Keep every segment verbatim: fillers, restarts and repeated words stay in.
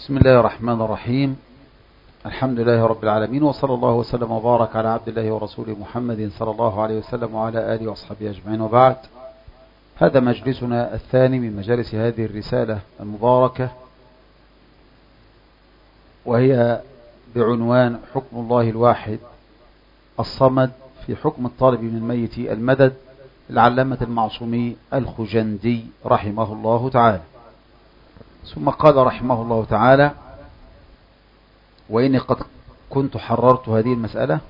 بسم الله الرحمن الرحيم. الحمد لله رب العالمين، وصلى الله وسلم وبارك على عبد الله ورسوله محمد صلى الله عليه وسلم وعلى آله وأصحابه أجمعين، وبعد. هذا مجلسنا الثاني من مجالس هذه الرسالة المباركة، وهي بعنوان حكم الله الواحد الصمد في حكم الطالب من الميت المدد، العلامة المعصومي الخجندي رحمه الله تعالى. ثم قال رحمه الله تعالى: وإني قد كنت حررت هذه المسألة.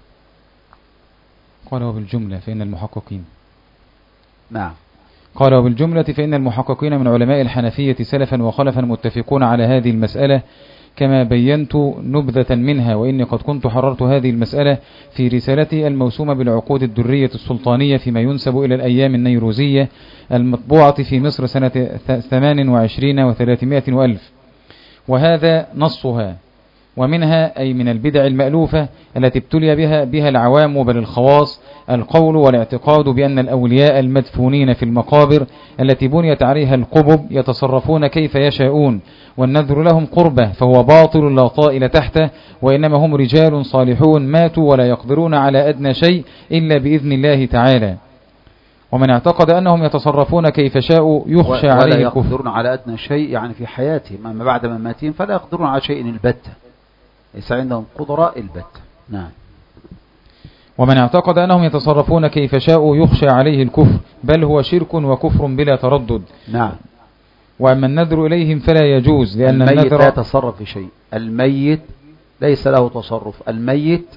قال وبالجملة فإن المحققين نعم قال وبالجملة فإن المحققين من علماء الحنفية سلفا وخلفا متفقون على هذه المسألة كما بينت نبذة منها. وإني قد كنت حررت هذه المسألة في رسالتي الموسومة بالعقود الدرية السلطانية فيما ينسب إلى الأيام النيروزية المطبوعة في مصر سنة ثمان وعشرين وثلاثمائة وألف، وهذا نصها. ومنها أي من البدع المألوفة التي ابتلي بها بها العوام بل الخواص القول والاعتقاد بأن الأولياء المدفونين في المقابر التي بنيت عليها القبب يتصرفون كيف يشاءون، والنذر لهم قربة فهو باطل لا طائل تحته، وإنما هم رجال صالحون ماتوا ولا يقدرون على أدنى شيء إلا بإذن الله تعالى. ومن اعتقد أنهم يتصرفون كيف شاءوا يخشى عليه ولا الكفر. يقدرون على أدنى شيء يعني في حياتهم، أما بعد مماتهم فلا يقدرون على شيء البتة، ليس عندهم قدرة البتة. نعم. ومن اعتقد أنهم يتصرفون كيف شاءوا يخشى عليه الكفر، بل هو شرك وكفر بلا تردد. نعم. وأما النذر إليهم فلا يجوز، لأن الميت النذر لا يتصرف في شيء، الميت ليس له تصرف، الميت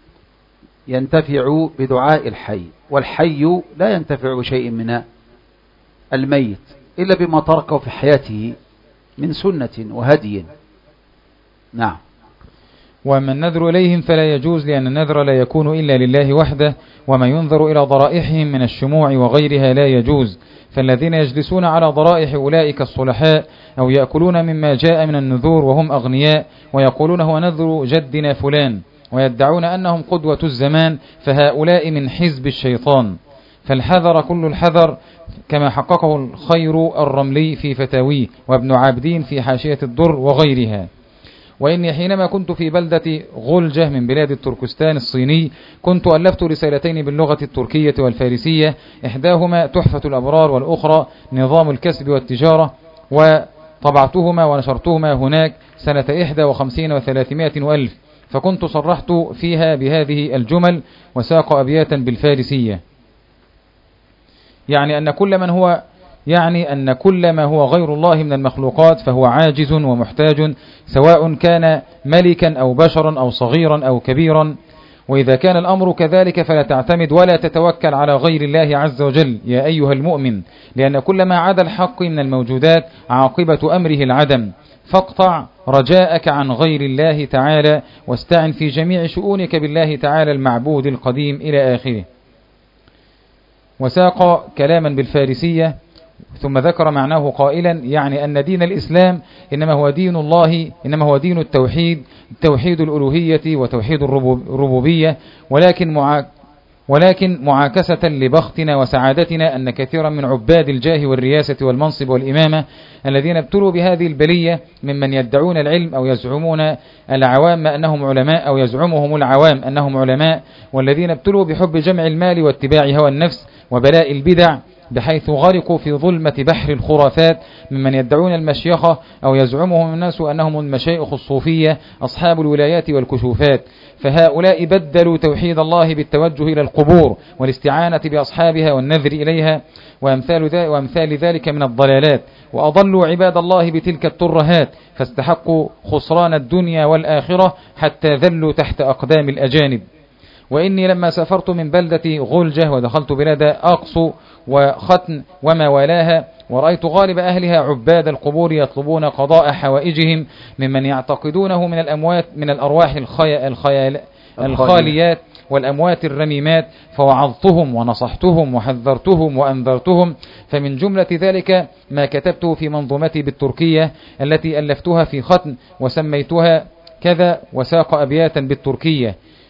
ينتفع بدعاء الحي، والحي لا ينتفع بشيء من الميت إلا بما تركه في حياته من سنة وهدي. نعم. وأما النذر إليهم فلا يجوز، لأن النذر لا يكون إلا لله وحده، وما ينذر إلى ضرائحهم من الشموع وغيرها لا يجوز. فالذين يجلسون على ضرائح أولئك الصلحاء أو يأكلون مما جاء من النذور وهم أغنياء ويقولون هو نذر جدنا فلان، ويدعون أنهم قدوة الزمان، فهؤلاء من حزب الشيطان. فالحذر كل الحذر، كما حققه الخير الرملي في فتاويه وابن عابدين في حاشية الدر وغيرها. وإني حينما كنت في بلدة غلجة من بلاد التركستان الصيني كنت ألفت رسالتين باللغة التركية والفارسية، إحداهما تحفة الأبرار والأخرى نظام الكسب والتجارة، وطبعتهما ونشرتهما هناك سنة إحدى وخمسين وثلاثمائة وألف. فكنت صرحت فيها بهذه الجمل وساق أبياتا بالفارسية، يعني أن كل من هو يعني أن كل ما هو غير الله من المخلوقات فهو عاجز ومحتاج، سواء كان ملكا أو بشرا أو صغيرا أو كبيرا. وإذا كان الأمر كذلك فلا تعتمد ولا تتوكل على غير الله عز وجل يا أيها المؤمن، لأن كل ما عدا الحق من الموجودات عاقبة أمره العدم. فاقطع رجاءك عن غير الله تعالى واستعن في جميع شؤونك بالله تعالى المعبود القديم إلى آخره. وساق كلاما بالفارسية ثم ذكر معناه قائلا، يعني أن دين الإسلام إنما هو دين الله، إنما هو دين التوحيد، توحيد الألوهية وتوحيد الربوبية، ولكن معا ولكن معاكسة لبختنا وسعادتنا أن كثيرا من عباد الجاه والرياسة والمنصب والإمامة الذين ابتلوا بهذه البلية ممن يدعون العلم أو يزعمون العوام أنهم علماء أو يزعمهم العوام أنهم علماء، والذين ابتلوا بحب جمع المال واتباع هوى النفس وبلاء البدع، بحيث غرقوا في ظلمة بحر الخرافات ممن يدعون المشيخة أو يزعمهم الناس أنهم المشايخ الصوفية أصحاب الولايات والكشوفات. فهؤلاء بدلوا توحيد الله بالتوجه إلى القبور والاستعانة بأصحابها والنذر إليها وأمثال ذلك من الضلالات، وأضلوا عباد الله بتلك الترهات، فاستحقوا خسران الدنيا والآخرة حتى ذلوا تحت أقدام الأجانب. وإني لما سافرت من بلدة غلجة ودخلت بلاد أقصو وختن وما والاها، ورأيت غالب أهلها عباد القبور يطلبون قضاء حوائجهم ممن يعتقدونه من الأموات من الأرواح الخي... الخيال... الخاليات والأموات الرميمات، فوعظتهم ونصحتهم وحذرتهم وأنذرتهم. فمن جملة ذلك ما كتبته في منظومتي بالتركية التي ألفتها في ختن وسميتها كذا، وساق أبياتا بالتركية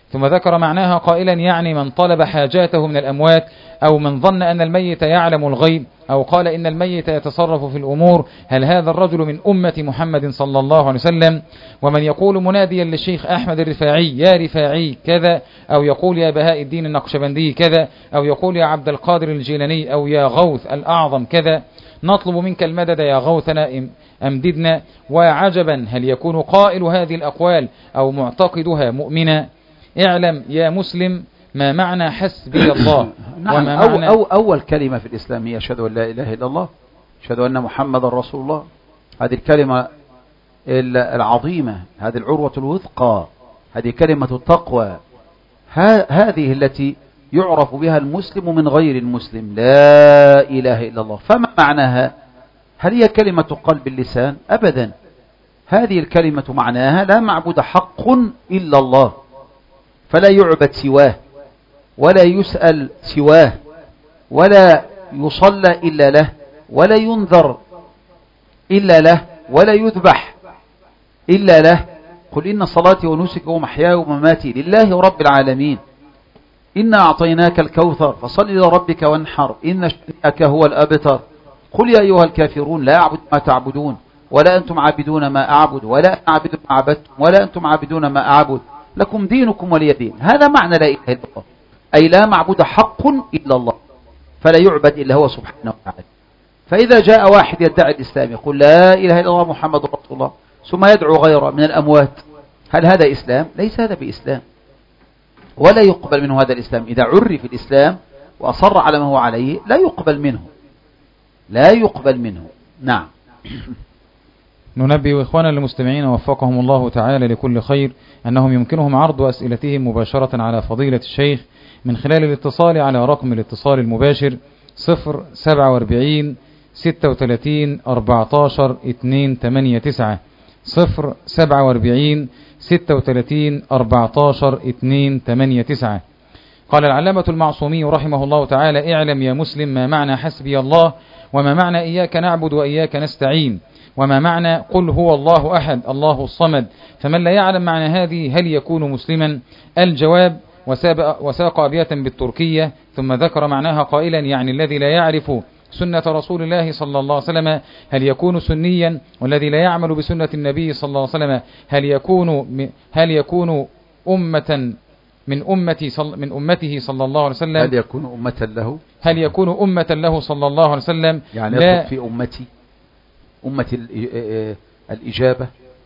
ثم ذكر معناها قائلا يعني من طلب حاجاته من الأموات، أو من ظن أن الميت يعلم الغيب، أو قال إن الميت يتصرف في الأمور. هل هذا الرجل من أمة محمد صلى الله عليه وسلم؟ ومن يقول مناديا للشيخ أحمد الرفاعي يا رفاعي كذا، أو يقول يا بهاء الدين النقشبندي كذا، أو يقول يا عبد القادر الجيلاني، أو يا غوث الأعظم كذا، نطلب منك المدد يا غوثنا أمددنا. وعجبا هل يكون قائل هذه الأقوال أو معتقدها مؤمنا؟ اعلم يا مسلم ما معنى حسبي الله. نعم. وما أو معنى أو أول كلمة في الإسلام هي أشهد أن لا إله إلا الله، أشهد أن محمد رسول الله. هذه الكلمة العظيمة، هذه العروة الوثقى، هذه كلمة التقوى، هذه التي يعرف بها المسلم من غير المسلم، لا إله إلا الله. فما معناها؟ هل هي كلمة تقال باللسان؟ أبدا. هذه الكلمة معناها لا معبود حق إلا الله، فلا يعبد سواه، ولا يسأل سواه، ولا يصلى إلا له، ولا ينذر إلا له، ولا يذبح إلا له. قل إن صلاتي ونسكي ومحياي ومماتي لله رب العالمين. إنا أعطيناك الكوثر فصل لربك وانحر إن شانئك هو الأبتر. قل يا أيها الكافرون لا أعبد ما تعبدون ولا أنتم عابدون ما أعبد ولا أنا عابد ما عبدتم ولا أنتم عابدون ما أعبد لكم دينكم ولي دين. هذا معنى لا إله إلا الله، أي لا معبود حق إلا الله، فلا يعبد إلا هو سبحانه وتعالى. فإذا جاء واحد يدعي الإسلام يقول لا إله إلا الله محمد رسول الله ثم يدعو غيره من الأموات، هل هذا إسلام؟ ليس هذا بإسلام، ولا يقبل منه هذا الإسلام. إذا عرف الإسلام وأصر على ما هو عليه لا يقبل منه، لا يقبل منه. نعم. ننبه إخوانا المستمعين وفقهم الله تعالى لكل خير أنهم يمكنهم عرض أسئلتهم مباشرة على فضيلة الشيخ من خلال الاتصال على رقم الاتصال المباشر صفر سبعة وأربعين ستة وثلاثين أربعتاشر اتنين ثمانية تسعة صفر سبعة وأربعين ستة وثلاثين أربعتاشر اتنين ثمانية تسعة. قال العلامة المعصومي رحمه الله تعالى: اعلم يا مسلم ما معنى حسبي الله، وما معنى إياك نعبد وإياك نستعين، وما معنى قل هو الله أحد الله الصمد. فمن لا يعلم معنى هذه هل يكون مسلما؟ الجواب: وساق أبياتا بالتركية ثم ذكر معناها قائلا يعني الذي لا يعرف سنة رسول الله صلى الله عليه وسلم هل يكون سنيا؟ والذي لا يعمل بسنة النبي صلى الله عليه وسلم هل يكون هل يكون أمة من أمتي صل من أمته صلى الله عليه وسلم؟ هل يكون أمة له؟ هل يكون أمة له صلى الله عليه وسلم؟ يعني لا في أمتي أمة الإجابة.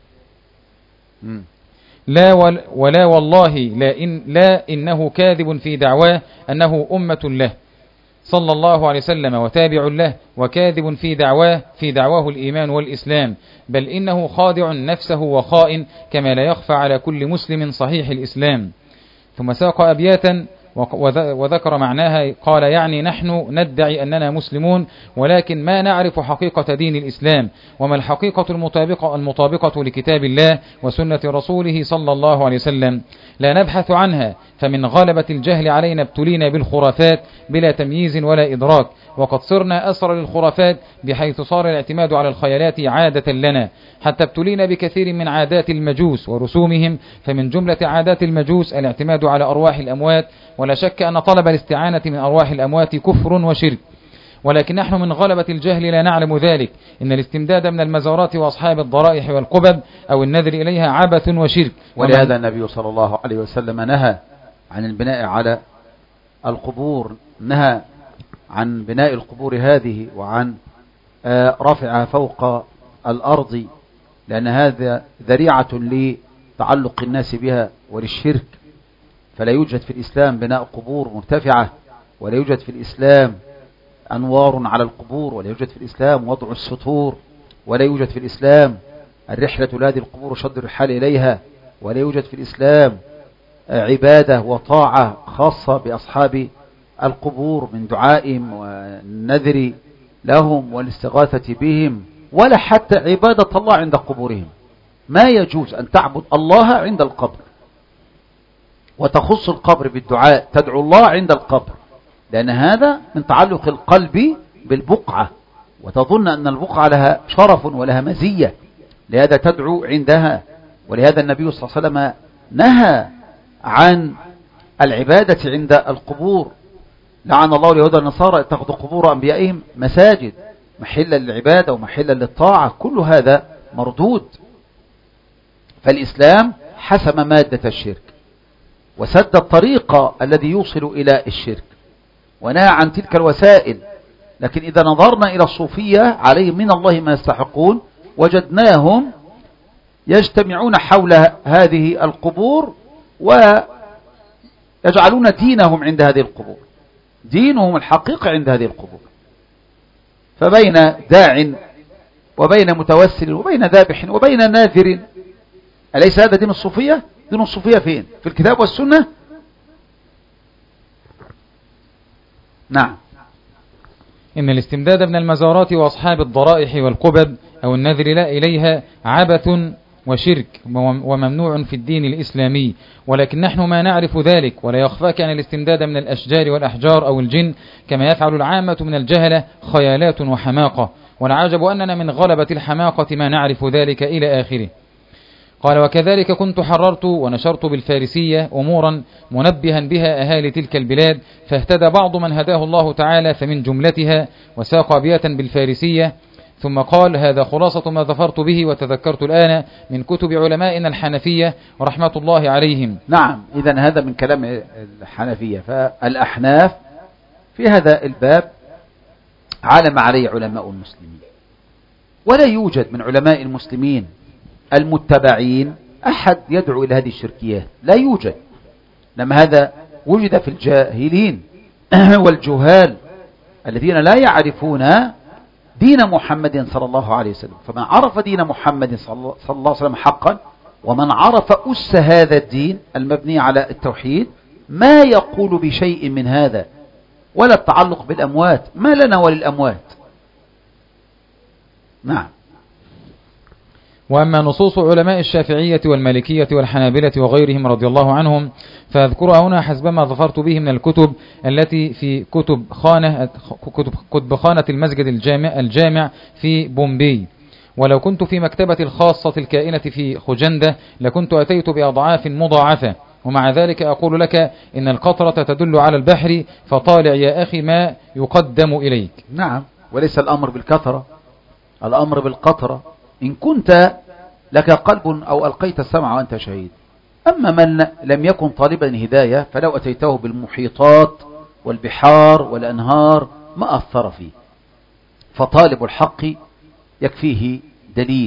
مم. لا ولا والله لا إن لا إنه كاذب في دعواه أنه أمة له صلى الله عليه وسلم وتابع له، وكاذب في دعواه في دعواه الإيمان والإسلام، بل إنه خادع نفسه وخائن كما لا يخفى على كل مسلم صحيح الإسلام. ثم ساق أبياتا وذكر معناها قال يعني نحن ندعي أننا مسلمون ولكن ما نعرف حقيقة دين الإسلام، وما الحقيقة المطابقة, المطابقة لكتاب الله وسنة رسوله صلى الله عليه وسلم، لا نبحث عنها، فمن غلبة الجهل علينا ابتلينا بالخرافات بلا تمييز ولا إدراك، وقد صرنا أسر للخرافات بحيث صار الاعتماد على الخيالات عادة لنا، حتى ابتلينا بكثير من عادات المجوس ورسومهم. فمن جملة عادات المجوس الاعتماد على أرواح الأموات، ولا شك أن طلب الاستعانة من أرواح الأموات كفر وشرك، ولكن نحن من غلبة الجهل لا نعلم ذلك. إن الاستمداد من المزارات وأصحاب الضرائح والقبب أو النذر إليها عبث وشرك. ولهذا النبي صلى الله عليه وسلم نهى عن البناء على القبور، نهى عن بناء القبور هذه وعن رفعها فوق الأرض، لأن هذا ذريعة لتعلق الناس بها وللشرك. فلا يوجد في الإسلام بناء قبور مرتفعة، ولا يوجد في الإسلام أنوار على القبور، ولا يوجد في الإسلام وضع السطور، ولا يوجد في الإسلام الرحلة لهذه القبور وشد الرحال إليها، ولا يوجد في الإسلام عبادة وطاعة خاصة بأصحاب القبور من دعائهم والنذر لهم والاستغاثة بهم، ولا حتى عبادة الله عند قبورهم. ما يجوز أن تعبد الله عند القبر وتخص القبر بالدعاء، تدعو الله عند القبر، لأن هذا من تعلق القلب بالبقعة، وتظن أن البقعة لها شرف ولها مزية، لهذا تدعو عندها. ولهذا النبي صلى الله عليه وسلم نهى عن العبادة عند القبور. لعن الله اليهود والنصارى اتخذوا قبور أنبيائهم مساجد محلا للعبادة ومحلا للطاعة، كل هذا مردود. فالإسلام حسم مادة الشرك وسد الطريق الذي يوصل إلى الشرك ونهى عن تلك الوسائل. لكن إذا نظرنا إلى الصوفية عليهم من الله ما يستحقون وجدناهم يجتمعون حول هذه القبور ويجعلون دينهم عند هذه القبور، دينهم الحقيقي عند هذه القبور. فبين داع وبين متوسل وبين ذابح وبين ناذر، أليس هذا دين الصوفية؟ دين الصوفية فين؟ في الكتاب والسنة؟ نعم. إن الاستمداد من المزارات وأصحاب الضرائح والقبب أو النذر لا إليها عبث وشرك وممنوع في الدين الإسلامي، ولكن نحن ما نعرف ذلك، ولا يخفاك أن الاستمداد من الأشجار والأحجار أو الجن كما يفعل العامة من الجهلة خيالات وحماقة، والعجب أننا من غلبة الحماقة ما نعرف ذلك إلى آخره. قال: وكذلك كنت حررت ونشرت بالفارسية أمورا منبها بها أهالي تلك البلاد، فاهتدى بعض من هداه الله تعالى، فمن جملتها وساق أبياتا بالفارسية. ثم قال: هذا خلاصة ما ظفرت به وتذكرت الآن من كتب علمائنا الحنفية رحمة الله عليهم. نعم، إذن هذا من كلام الحنفية. فالأحناف في هذا الباب علم عليه علماء المسلمين، ولا يوجد من علماء المسلمين المتبعين أحد يدعو إلى هذه الشركيات، لا يوجد. لما هذا وجد في الجاهلين والجهال الذين لا يعرفون دين محمد صلى الله عليه وسلم. فمن عرف دين محمد صلى الله عليه وسلم حقا، ومن عرف أس هذا الدين المبني على التوحيد، ما يقول بشيء من هذا، ولا التعلق بالأموات، ما لنا وللأموات. نعم. وأما نصوص علماء الشافعية والمالكية والحنابلة وغيرهم رضي الله عنهم فأذكرها هنا حسب ما ظفرت به من الكتب التي في كتب خانة كتب خانة المسجد الجامع, الجامع في بومبي. ولو كنت في مكتبة الخاصة الكائنة في خجندة لكنت أتيت بأضعاف مضاعفة. ومع ذلك أقول لك إن القطرة تدل على البحر، فطالع يا أخي ما يقدم إليك. نعم، وليس الأمر بالكثرة، الأمر بالقطرة. إن كنت لك قلب أو ألقيت السمع وأنت شهيد. أما من لم يكن طالبا هداية فلو أتيته بالمحيطات والبحار والأنهار ما أثر فيه. فطالب الحق يكفيه دليل،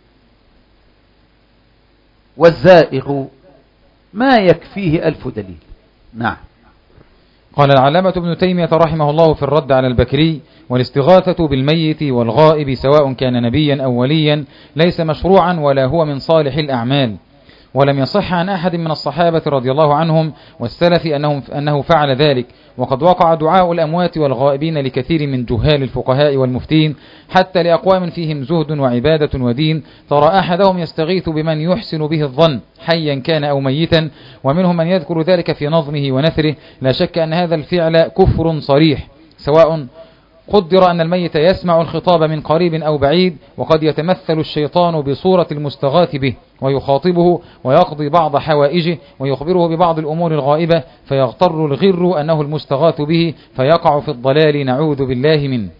والزائغ ما يكفيه ألف دليل. نعم. قال العلامة ابن تيمية رحمه الله في الرد على البكري: والاستغاثة بالميت والغائب سواء كان نبيا أو وليا ليس مشروعا ولا هو من صالح الأعمال، ولم يصح عن أحد من الصحابة رضي الله عنهم والسلف أنهم أنه فعل ذلك. وقد وقع دعاء الأموات والغائبين لكثير من جهال الفقهاء والمفتين، حتى لأقوام فيهم زهد وعبادة ودين، ترى أحدهم يستغيث بمن يحسن به الظن حيا كان أو ميتا، ومنهم من يذكر ذلك في نظمه ونثره. لا شك أن هذا الفعل كفر صريح، سواء قدر أن الميت يسمع الخطاب من قريب أو بعيد، وقد يتمثل الشيطان بصورة المستغاث به ويخاطبه ويقضي بعض حوائجه ويخبره ببعض الأمور الغائبة، فيغتر الغر أنه المستغاث به فيقع في الضلال، نعوذ بالله منه.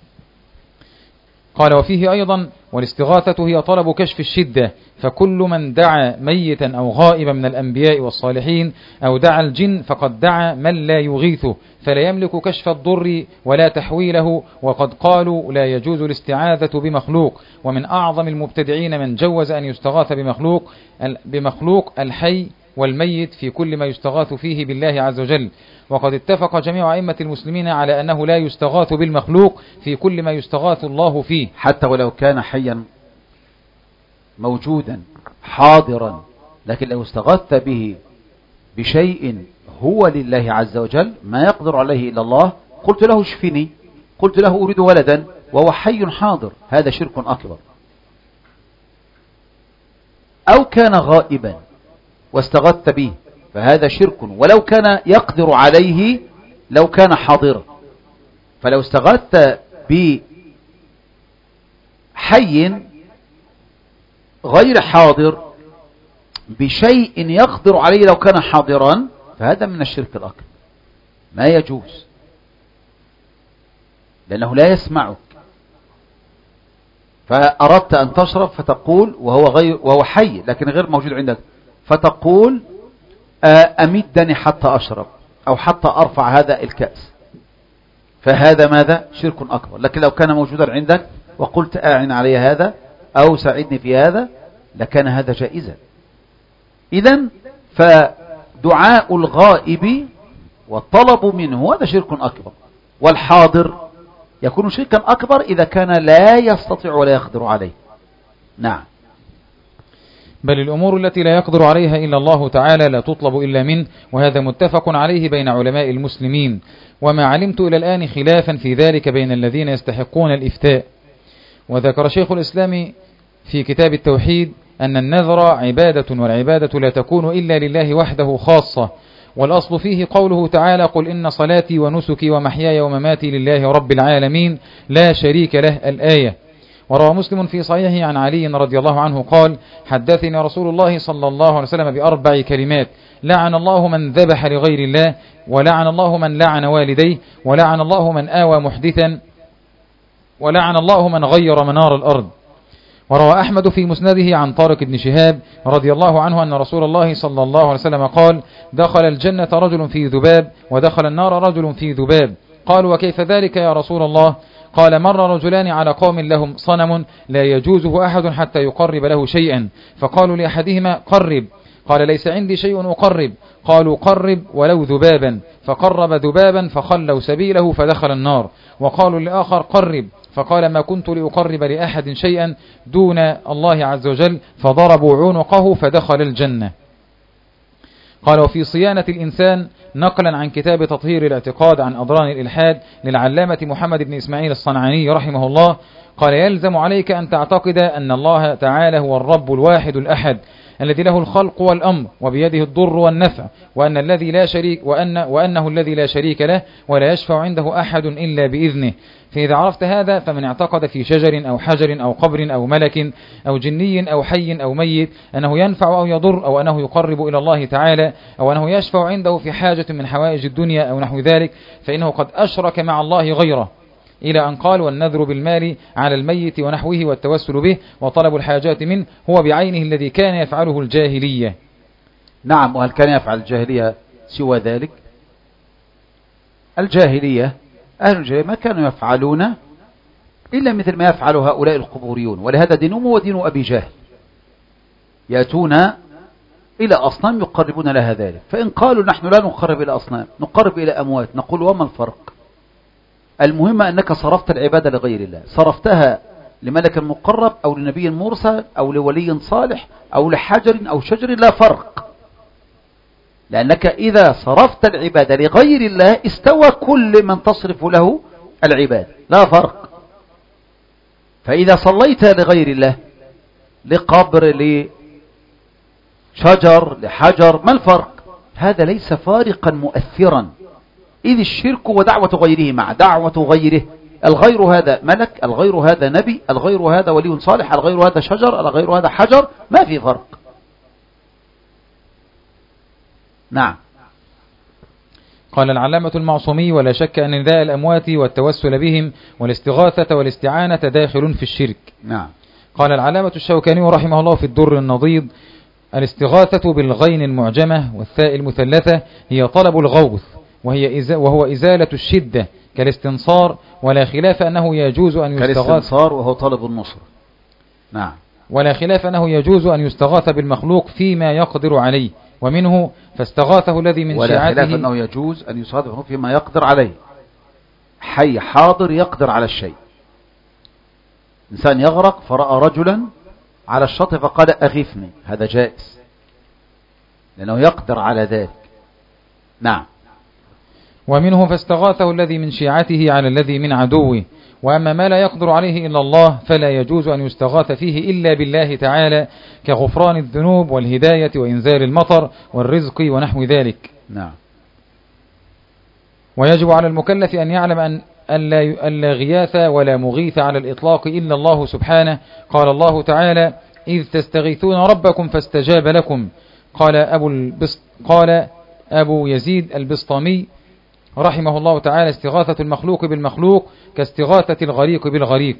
قال: وفيه أيضا: والاستغاثة هي طلب كشف الشدة، فكل من دعا ميتا أو غائبا من الأنبياء والصالحين أو دعا الجن فقد دعا من لا يغيثه، فلا يملك كشف الضر ولا تحويله. وقد قالوا لا يجوز الاستعاذة بمخلوق. ومن أعظم المبتدعين من جوز أن يستغاث بمخلوق بمخلوق الحي والميت في كل ما يستغاث فيه بالله عز وجل. وقد اتفق جميع أئمة المسلمين على أنه لا يستغاث بالمخلوق في كل ما يستغاث الله فيه، حتى ولو كان حيا موجودا حاضرا. لكن لو استغاثت به بشيء هو لله عز وجل ما يقدر عليه إلا الله، قلت له اشفني، قلت له أريد ولدا وهو حي حاضر، هذا شرك أكبر. أو كان غائبا واستغثت به فهذا شرك، ولو كان يقدر عليه لو كان حاضرا. فلو استغثت بحي غير حاضر بشيء يقدر عليه لو كان حاضرا، فهذا من الشرك الأكبر، ما يجوز، لأنه لا يسمعك. فأردت أن تشرب فتقول وهو, غير وهو حي لكن غير موجود عندك، فتقول أمدني حتى أشرب أو حتى أرفع هذا الكأس، فهذا ماذا؟ شرك أكبر. لكن لو كان موجودا عندك وقلت أعن علي هذا أو ساعدني في هذا لكان هذا جائزا. إذن فدعاء الغائب والطلب منه هذا شرك أكبر، والحاضر يكون شركا أكبر إذا كان لا يستطيع ولا يقدر عليه. نعم. بل الأمور التي لا يقدر عليها إلا الله تعالى لا تطلب إلا منه، وهذا متفق عليه بين علماء المسلمين، وما علمت إلى الآن خلافا في ذلك بين الذين يستحقون الإفتاء. وذكر شيخ الإسلام في كتاب التوحيد أن النذر عبادة، والعبادة لا تكون إلا لله وحده خاصة، والأصل فيه قوله تعالى قل إن صلاتي ونسكي ومحياي ومماتي لله رب العالمين لا شريك له، الآية. وروى مسلم في صحيحه عن علي رضي الله عنه قال حدثني رسول الله صلى الله عليه وسلم بأربع كلمات: لعن الله من ذبح لغير الله، ولعن الله من لعن والديه، ولعن الله من آوى محدثا، ولعن الله من غير منار الأرض. وروى أحمد في مسنده عن طارق بن شهاب رضي الله عنه أن رسول الله صلى الله عليه وسلم قال دخل الجنة رجل في ذباب، ودخل النار رجل في ذباب. قالوا وكيف ذلك يا رسول الله؟ قال مر رجلان على قوم لهم صنم لا يجوزه أحد حتى يقرب له شيئا، فقالوا لأحدهما قرب، قال ليس عندي شيء أقرب، قالوا قرب ولو ذبابا، فقرب ذبابا فخلوا سبيله فدخل النار. وقالوا لآخر قرب، فقال ما كنت لأقرب لأحد شيئا دون الله عز وجل، فضربوا عنقه فدخل الجنة. قال وفي صيانة الإنسان نقلا عن كتاب تطهير الاعتقاد عن أضران الإلحاد للعلامة محمد بن إسماعيل الصنعاني رحمه الله قال يلزم عليك أن تعتقد أن الله تعالى هو الرب الواحد الأحد الذي له الخلق والأمر وبيده الضر والنفع، وأن الذي لا شريك وأن وأنه الذي لا شريك له ولا يشفع عنده أحد إلا بإذنه. فإذا عرفت هذا فمن اعتقد في شجر أو حجر أو قبر أو ملك أو جني أو حي أو ميت أنه ينفع أو يضر أو أنه يقرب إلى الله تعالى أو أنه يشفع عنده في حاجة من حوائج الدنيا أو نحو ذلك، فإنه قد أشرك مع الله غيره، إلى أن قال والنذر بالمال على الميت ونحوه والتوسل به وطلب الحاجات منه هو بعينه الذي كان يفعله الجاهلية. نعم. وهل كان يفعل الجاهلية سوى ذلك؟ الجاهلية أهل الجاهلية ما كانوا يفعلون إلا مثل ما يفعل هؤلاء القبوريون، ولهذا دينهم ودين أبي جهل، يأتون إلى أصنام يقربون لها ذلك. فإن قالوا نحن لا نقرب إلى أصنام نقرب إلى أموات، نقول وما الفرق؟ المهم أنك صرفت العبادة لغير الله، صرفتها لملك مقرب أو لنبي مرسل أو لولي صالح أو لحجر أو شجر، لا فرق، لأنك إذا صرفت العبادة لغير الله استوى كل من تصرف له العبادة، لا فرق. فإذا صليت لغير الله لقبر لشجر لحجر ما الفرق؟ هذا ليس فارقا مؤثرا، إذ الشرك ودعوة غيره مع دعوة غيره، الغير هذا ملك، الغير هذا نبي، الغير هذا ولي صالح، الغير هذا شجر، الغير هذا حجر، ما في فرق. نعم. قال العلامة المعصومي ولا شك أن نداء الأموات والتوسل بهم والاستغاثة والاستعانة داخل في الشرك. نعم. قال العلامة الشوكاني رحمه الله في الدر النضيد الاستغاثة بالغين المعجمة والثاء المثلثة هي طلب الغوث، وهي إز... وهو إزالة الشدة كالاستنصار، ولا خلاف أنه يجوز أن يستغاث كالاستنصار وهو طلب النصر. نعم. ولا خلاف أنه يجوز أن يستغاث بالمخلوق فيما يقدر عليه، ومنه فاستغاثه الذي من ولا شيعته. ولا خلاف أنه يجوز أن يستغاث فيما يقدر عليه، حي حاضر يقدر على الشيء. إنسان يغرق فرأى رجلا على الشاطئ فقال أغثني، هذا جائز لأنه يقدر على ذلك. نعم. ومنه فاستغاثه الذي من شيعته على الذي من عدوه. وأما ما لا يقدر عليه إلا الله فلا يجوز أن يستغاث فيه إلا بالله تعالى كغفران الذنوب والهداية وإنزال المطر والرزق ونحو ذلك. نعم. ويجب على المكلف أن يعلم أن ألا غياث ولا مغيث على الإطلاق إلا الله سبحانه. قال الله تعالى إذ تستغيثون ربكم فاستجاب لكم. قال أبو, البسط قال أبو يزيد البسطامي رحمه الله تعالى: استغاثة المخلوق بالمخلوق كاستغاثة الغريق بالغريق.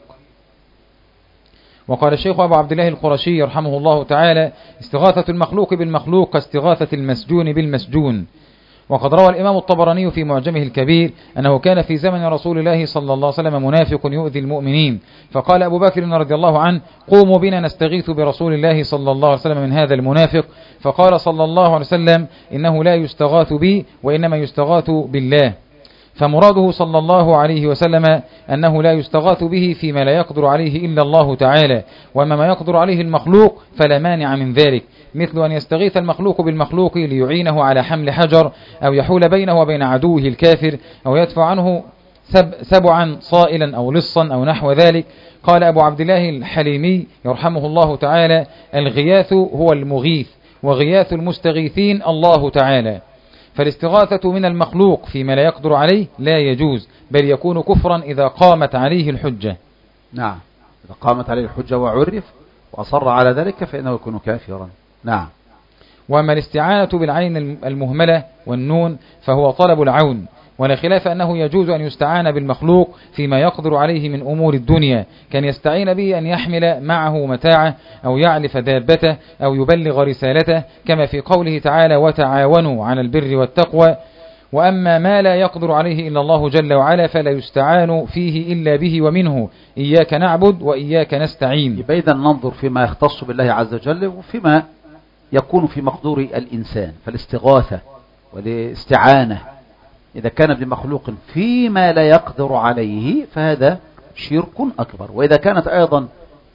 وقال الشيخ أبو عبد الله القرشي رحمه الله تعالى: استغاثة المخلوق بالمخلوق كاستغاثة المسجون بالمسجون. وقد روى الإمام الطبراني في معجمه الكبير أنه كان في زمن رسول الله صلى الله عليه وسلم منافق يؤذي المؤمنين، فقال أبو بكر رضي الله عنه: قوموا بنا نستغيث برسول الله صلى الله عليه وسلم من هذا المنافق. فقال صلى الله عليه وسلم: إنه لا يستغاث بي وإنما يستغاث بالله. فمراده صلى الله عليه وسلم أنه لا يستغاث به فيما لا يقدر عليه إلا الله تعالى، وما ما يقدر عليه المخلوق فلا مانع من ذلك، مثل أن يستغيث المخلوق بالمخلوق ليعينه على حمل حجر، أو يحول بينه وبين عدوه الكافر، أو يدفع عنه سب سبعا صائلا أو لصا أو نحو ذلك. قال أبو عبد الله الحليمي يرحمه الله تعالى: الغياث هو المغيث، وغياث المستغيثين الله تعالى. فالاستغاثة من المخلوق فيما لا يقدر عليه لا يجوز، بل يكون كفرا إذا قامت عليه الحجة. نعم، إذا قامت عليه الحجة وعرف وأصر على ذلك فإنه يكون كافرا. نعم. وأما الاستعانة بالعين المهملة والنون فهو طلب العون، ولا خلاف أنه يجوز أن يستعان بالمخلوق فيما يقدر عليه من أمور الدنيا، كان يستعين به أن يحمل معه متاعه، أو يعلف دابته، أو يبلغ رسالته، كما في قوله تعالى: وتعاونوا على البر والتقوى. وأما ما لا يقدر عليه إلا الله جل وعلا فلا يستعان فيه إلا به ومنه، إياك نعبد وإياك نستعين. يبقى إذن ننظر فيما يختص بالله عز وجل وفيما يكون في مقدور الإنسان، فالاستغاثة والاستعانة إذا كان بمخلوق فيما لا يقدر عليه فهذا شرك أكبر. وإذا كانت أيضا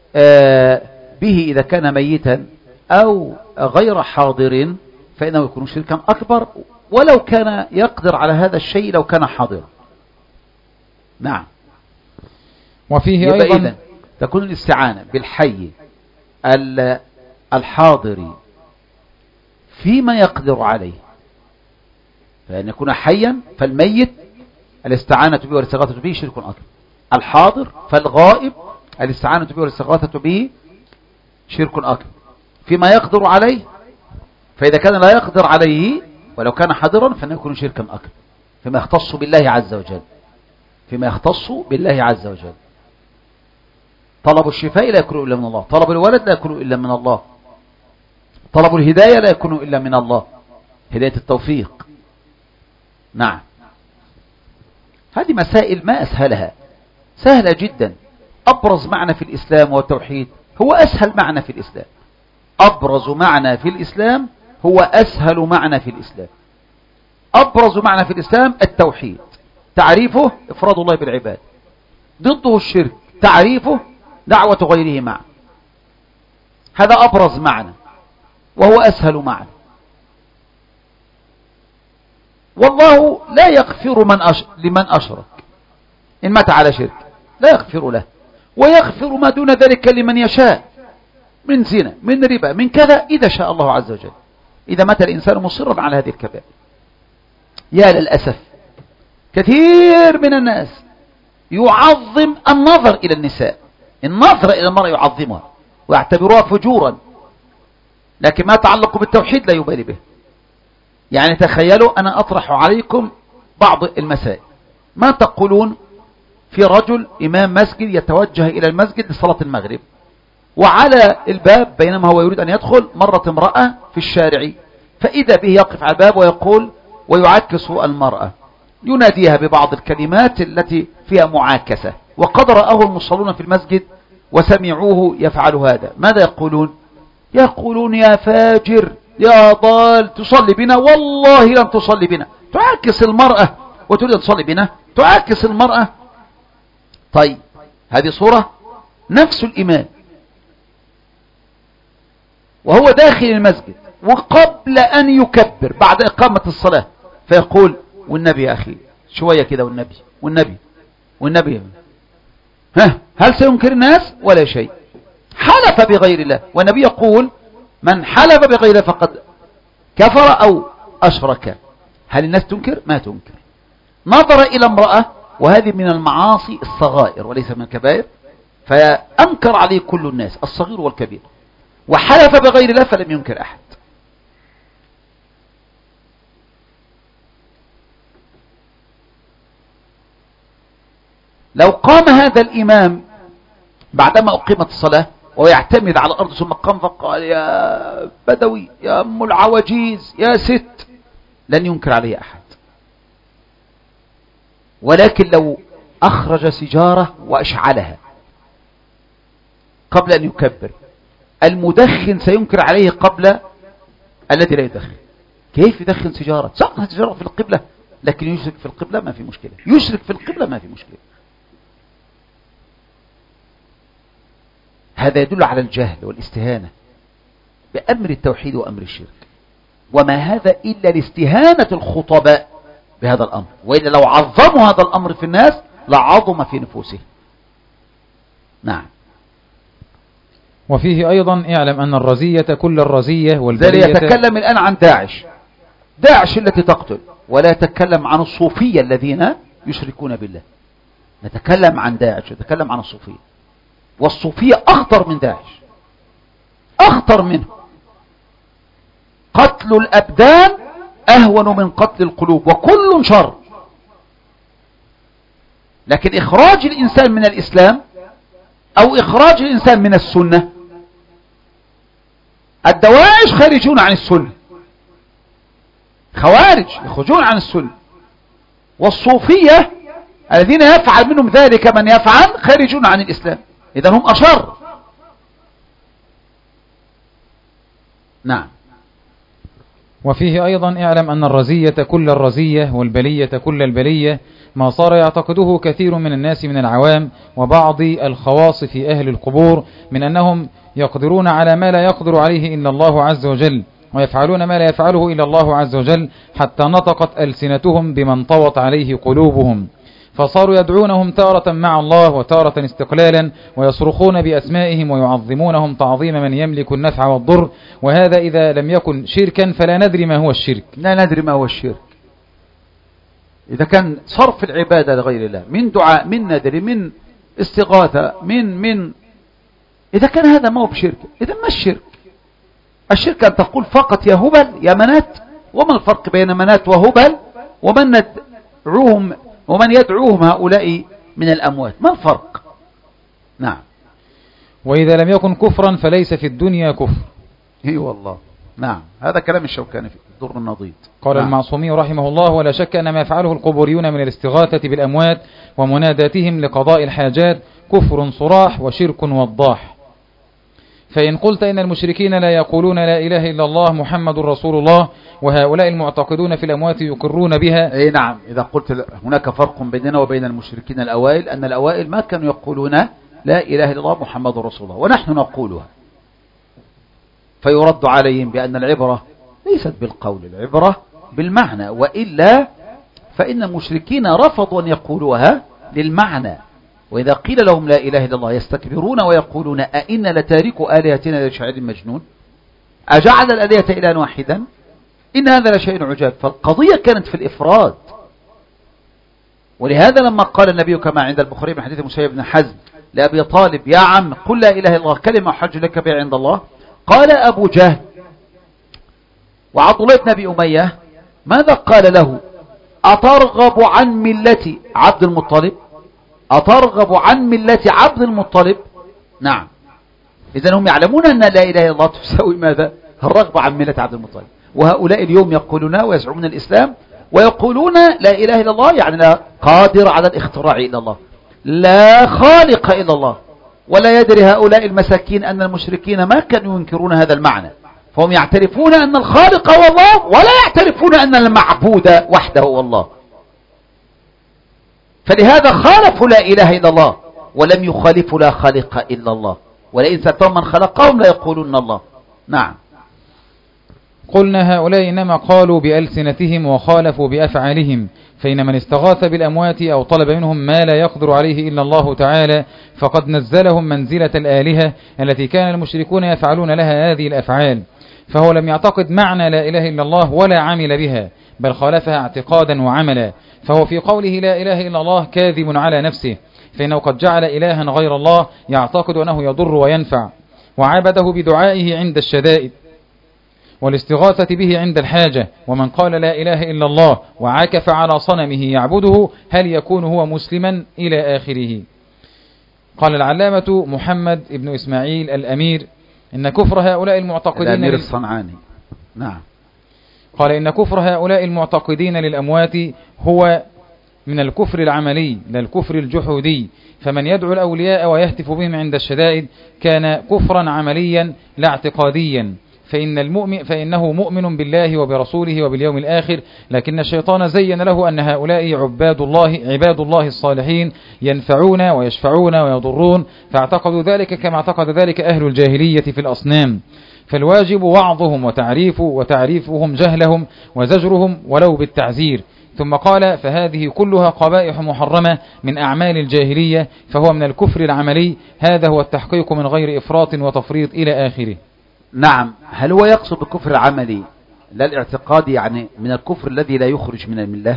به إذا كان ميتا أو غير حاضر فإنه يكون شركا أكبر، ولو كان يقدر على هذا الشيء لو كان حاضر. نعم. وفيه أيضا إذن تكون الاستعانة بالحي الحاضر فيما يقدر عليه، فأن يكون حيا فالميت الاستعانة به والاستغاثة به شرك أكبر، الحاضر فالغائب الاستعانة به والاستغاثة به شرك أكبر فيما يقدر عليه. فإذا كان لا يقدر عليه ولو كان حاضرا فإنه يكون شركا أكبر فيما يختص بالله عز وجل، فيما يختص بالله عز وجل. طلب الشفاء لا يكون إلا من الله، طلب الولد لا يكون إلا من الله، طلب الهداية لا يكون إلا من الله، هداية التوفيق. نعم. هذه مسائل ما أسهلها، سهلة جدا. أبرز معنى في الإسلام والتوحيد هو أسهل معنى في الإسلام، أبرز معنى في الإسلام هو أسهل معنى في الإسلام. أبرز معنى في الإسلام التوحيد، تعريفه إفراد الله بالعباد، ضده الشرك، تعريفه دعوة غيره معه. هذا أبرز معنى وهو أسهل معنى. والله لا يغفر من أش... لمن أشرك إن مات على شرك، لا يغفر له، ويغفر ما دون ذلك لمن يشاء من زنا من ربا من كذا إذا شاء الله عز وجل، إذا مات الإنسان مصرا على هذه الكبائر. يا للأسف كثير من الناس يعظم النظر إلى النساء، النظر إلى المرأة يعظمها ويعتبرها فجورا، لكن ما يتعلق بالتوحيد لا يبالي به. يعني تخيلوا أنا أطرح عليكم بعض المسائل. ما تقولون في رجل إمام مسجد يتوجه إلى المسجد لصلاة المغرب، وعلى الباب بينما هو يريد أن يدخل مرت امرأة في الشارع، فإذا به يقف على الباب ويقول ويعكس المرأة، يناديها ببعض الكلمات التي فيها معاكسة، وقد رآه المصلون في المسجد وسمعوه يفعل هذا. ماذا يقولون؟ يقولون يا فاجر يا ضال تصلي بنا، والله لن تصلي بنا. تعاكس المرأة وتريد أن تصلي بنا، تعاكس المرأة. طيب هذه صورة. نفس الإمام وهو داخل المسجد وقبل أن يكبر بعد إقامة الصلاة فيقول والنبي يا أخي شوية كده، والنبي والنبي والنبي ها هل سينكر الناس ولا شيء؟ حلف بغير الله، والنبي يقول من حلف بغير الله فقد كفر أو أشرك. هل الناس تنكر؟ ما تنكر. نظر إلى امرأة، وهذه من المعاصي الصغائر وليس من الكبائر، فأنكر عليه كل الناس الصغير والكبير. وحلف بغير الله فلم ينكر أحد. لو قام هذا الإمام بعدما أقيمت الصلاة ويعتمد على الأرض ثم قام فقال يا بدوي يا أم العواجيز يا ست، لن ينكر عليه أحد. ولكن لو أخرج سيجارة وأشعلها قبل أن يكبر، المدخن سينكر عليه قبل الذي لا يدخن. كيف يدخن سيجارة؟ سقط سيجارة في القبلة، لكن يشرك في القبلة ما في مشكلة، يشرك في القبلة ما في مشكلة. هذا يدل على الجهل والاستهانة بأمر التوحيد وأمر الشرك، وما هذا إلا لاستهانة الخطباء بهذا الأمر، وإلا لو عظموا هذا الأمر في الناس لعظم في نفوسهم. نعم. وفيه أيضا اعلم أن الرزية كل الرزية والبلية. يتكلم الآن عن داعش، داعش التي تقتل، ولا يتكلم عن الصوفية الذين يشركون بالله. نتكلم عن داعش، نتكلم عن الصوفية، والصوفية أخطر من داعش، أخطر منه. قتل الأبدان أهون من قتل القلوب، وكل شر. لكن إخراج الإنسان من الإسلام أو إخراج الإنسان من السنة، الدواعش خارجون عن السنة، خوارج يخرجون عن السنة، والصوفية الذين يفعل منهم ذلك من يفعل خارجون عن الإسلام، إذا هم أشر. نعم. وفيه أيضا اعلم أن الرزية كل الرزية والبلية كل البلية، ما صار يعتقده كثير من الناس من العوام وبعض الخواص في أهل القبور من أنهم يقدرون على ما لا يقدر عليه إلا الله عز وجل، ويفعلون ما لا يفعله إلا الله عز وجل، حتى نطقت ألسنتهم بما انطوت عليه قلوبهم، فصاروا يدعونهم تارة مع الله وتارة استقلالا، ويصرخون بأسمائهم ويعظمونهم تعظيم من يملك النفع والضر. وهذا إذا لم يكن شركا فلا ندري ما هو الشرك. لا ندري ما هو الشرك. إذا كان صرف العبادة لغير الله من دعاء من نذر من استغاثة من من إذا كان هذا ما هو بشرك، إذا ما الشرك؟ الشرك أن تقول فقط يا هبل يا منات. وما الفرق بين منات وهبل ومن ندعوهم ومن يدعوهم هؤلاء من الأموات؟ ما الفرق؟ نعم. وإذا لم يكن كفرا فليس في الدنيا كفر. اي والله. نعم. هذا كلام الشوكاني في ضر النضيد. قال نعم. المعصومي رحمه الله: ولا شك أن ما يفعله القبوريون من الاستغاثة بالأموات ومناداتهم لقضاء الحاجات كفر صراح وشرك وضاح. فإن قلت إن المشركين لا يقولون لا إله إلا الله محمد رسول الله، وهؤلاء المعتقدون في الأموات يقرون بها. أي نعم. إذا قلت هناك فرق بيننا وبين المشركين الأوائل، أن الأوائل ما كانوا يقولون لا إله إلا الله محمد رسول الله، ونحن نقولها، فيرد عليهم بأن العبرة ليست بالقول، العبرة بالمعنى، وإلا فإن المشركين رفضوا أن يقولوها للمعنى. وإذا قيل لهم لا إله إلا الله يستكبرون ويقولون أئنا لتاركوا آلهتنا لشاعر مجنون، أجعل الآلهة إلها واحدا، إن هذا لشيء عجاب. فالقضية كانت في الإفراد. ولهذا لما قال النبي كما عند البخاري من حديث مسيب بن حزم لأبي طالب: يا عم قل لا إله إلا الله كلمة حج لك بها عند الله، قال أبو جهل وعبد الله بن أبي أمية: ماذا قال له؟ أترغب عن ملة عبد المطلب؟ أترغب عن ملة عبد المطلب؟ نعم. إذن هم يعلمون أن لا إله إلا الله تساوي ماذا؟ الرغبة عن ملة عبد المطلب. وهؤلاء اليوم يقولون ويزعمون الإسلام ويقولون لا إله إلا الله يعني لا قادر على الاختراع إلا الله، لا خالق إلا الله. ولا يدري هؤلاء المساكين أن المشركين ما كانوا ينكرون هذا المعنى، فهم يعترفون أن الخالق هو الله، ولا يعترفون أن المعبود وحده هو الله. فلهذا خالفوا لا إله إلا الله ولم يخالفوا لا خالق إلا الله، ولئن سألتهم من خلقهم لا يقولون الله. نعم. قلنا هؤلاء إنما قالوا بألسنتهم وخالفوا بأفعالهم، فإن من استغاث بالأموات أو طلب منهم ما لا يقدر عليه إلا الله تعالى فقد نزلهم منزلة الآلهة التي كان المشركون يفعلون لها هذه الأفعال، فهو لم يعتقد معنى لا إله إلا الله ولا عمل بها، بل خالفها اعتقادا وعملا. فهو في قوله لا إله إلا الله كاذب على نفسه، فإنه قد جعل إلها غير الله يعتقد أنه يضر وينفع، وعبده بدعائه عند الشدائد والاستغاثة به عند الحاجة. ومن قال لا إله إلا الله وعاكف على صنمه يعبده هل يكون هو مسلما إلى آخره. قال العلامة محمد ابن إسماعيل الأمير إن كفر هؤلاء المعتقدين الأمير الصنعاني نعم قال إن كفر هؤلاء المعتقدين للأموات هو من الكفر العملي لا الكفر الجحودي. فمن يدعو الأولياء ويهتف بهم عند الشدائد كان كفرا عمليا لا اعتقاديا، فإن المؤمن فإنه مؤمن بالله وبرسوله وباليوم الآخر، لكن الشيطان زين له أن هؤلاء عباد الله عباد الله الصالحين ينفعون ويشفعون ويضرون، فاعتقدوا ذلك كما اعتقد ذلك أهل الجاهلية في الأصنام. فالواجب وعظهم وتعريف وتعريفهم جهلهم وزجرهم ولو بالتعزير. ثم قال فهذه كلها قبائح محرمة من أعمال الجاهلية، فهو من الكفر العملي. هذا هو التحقيق من غير إفراط وتفريط إلى آخره. نعم. هل هو يقصد بالكفر العملي لا الاعتقادي يعني من الكفر الذي لا يخرج من الملة؟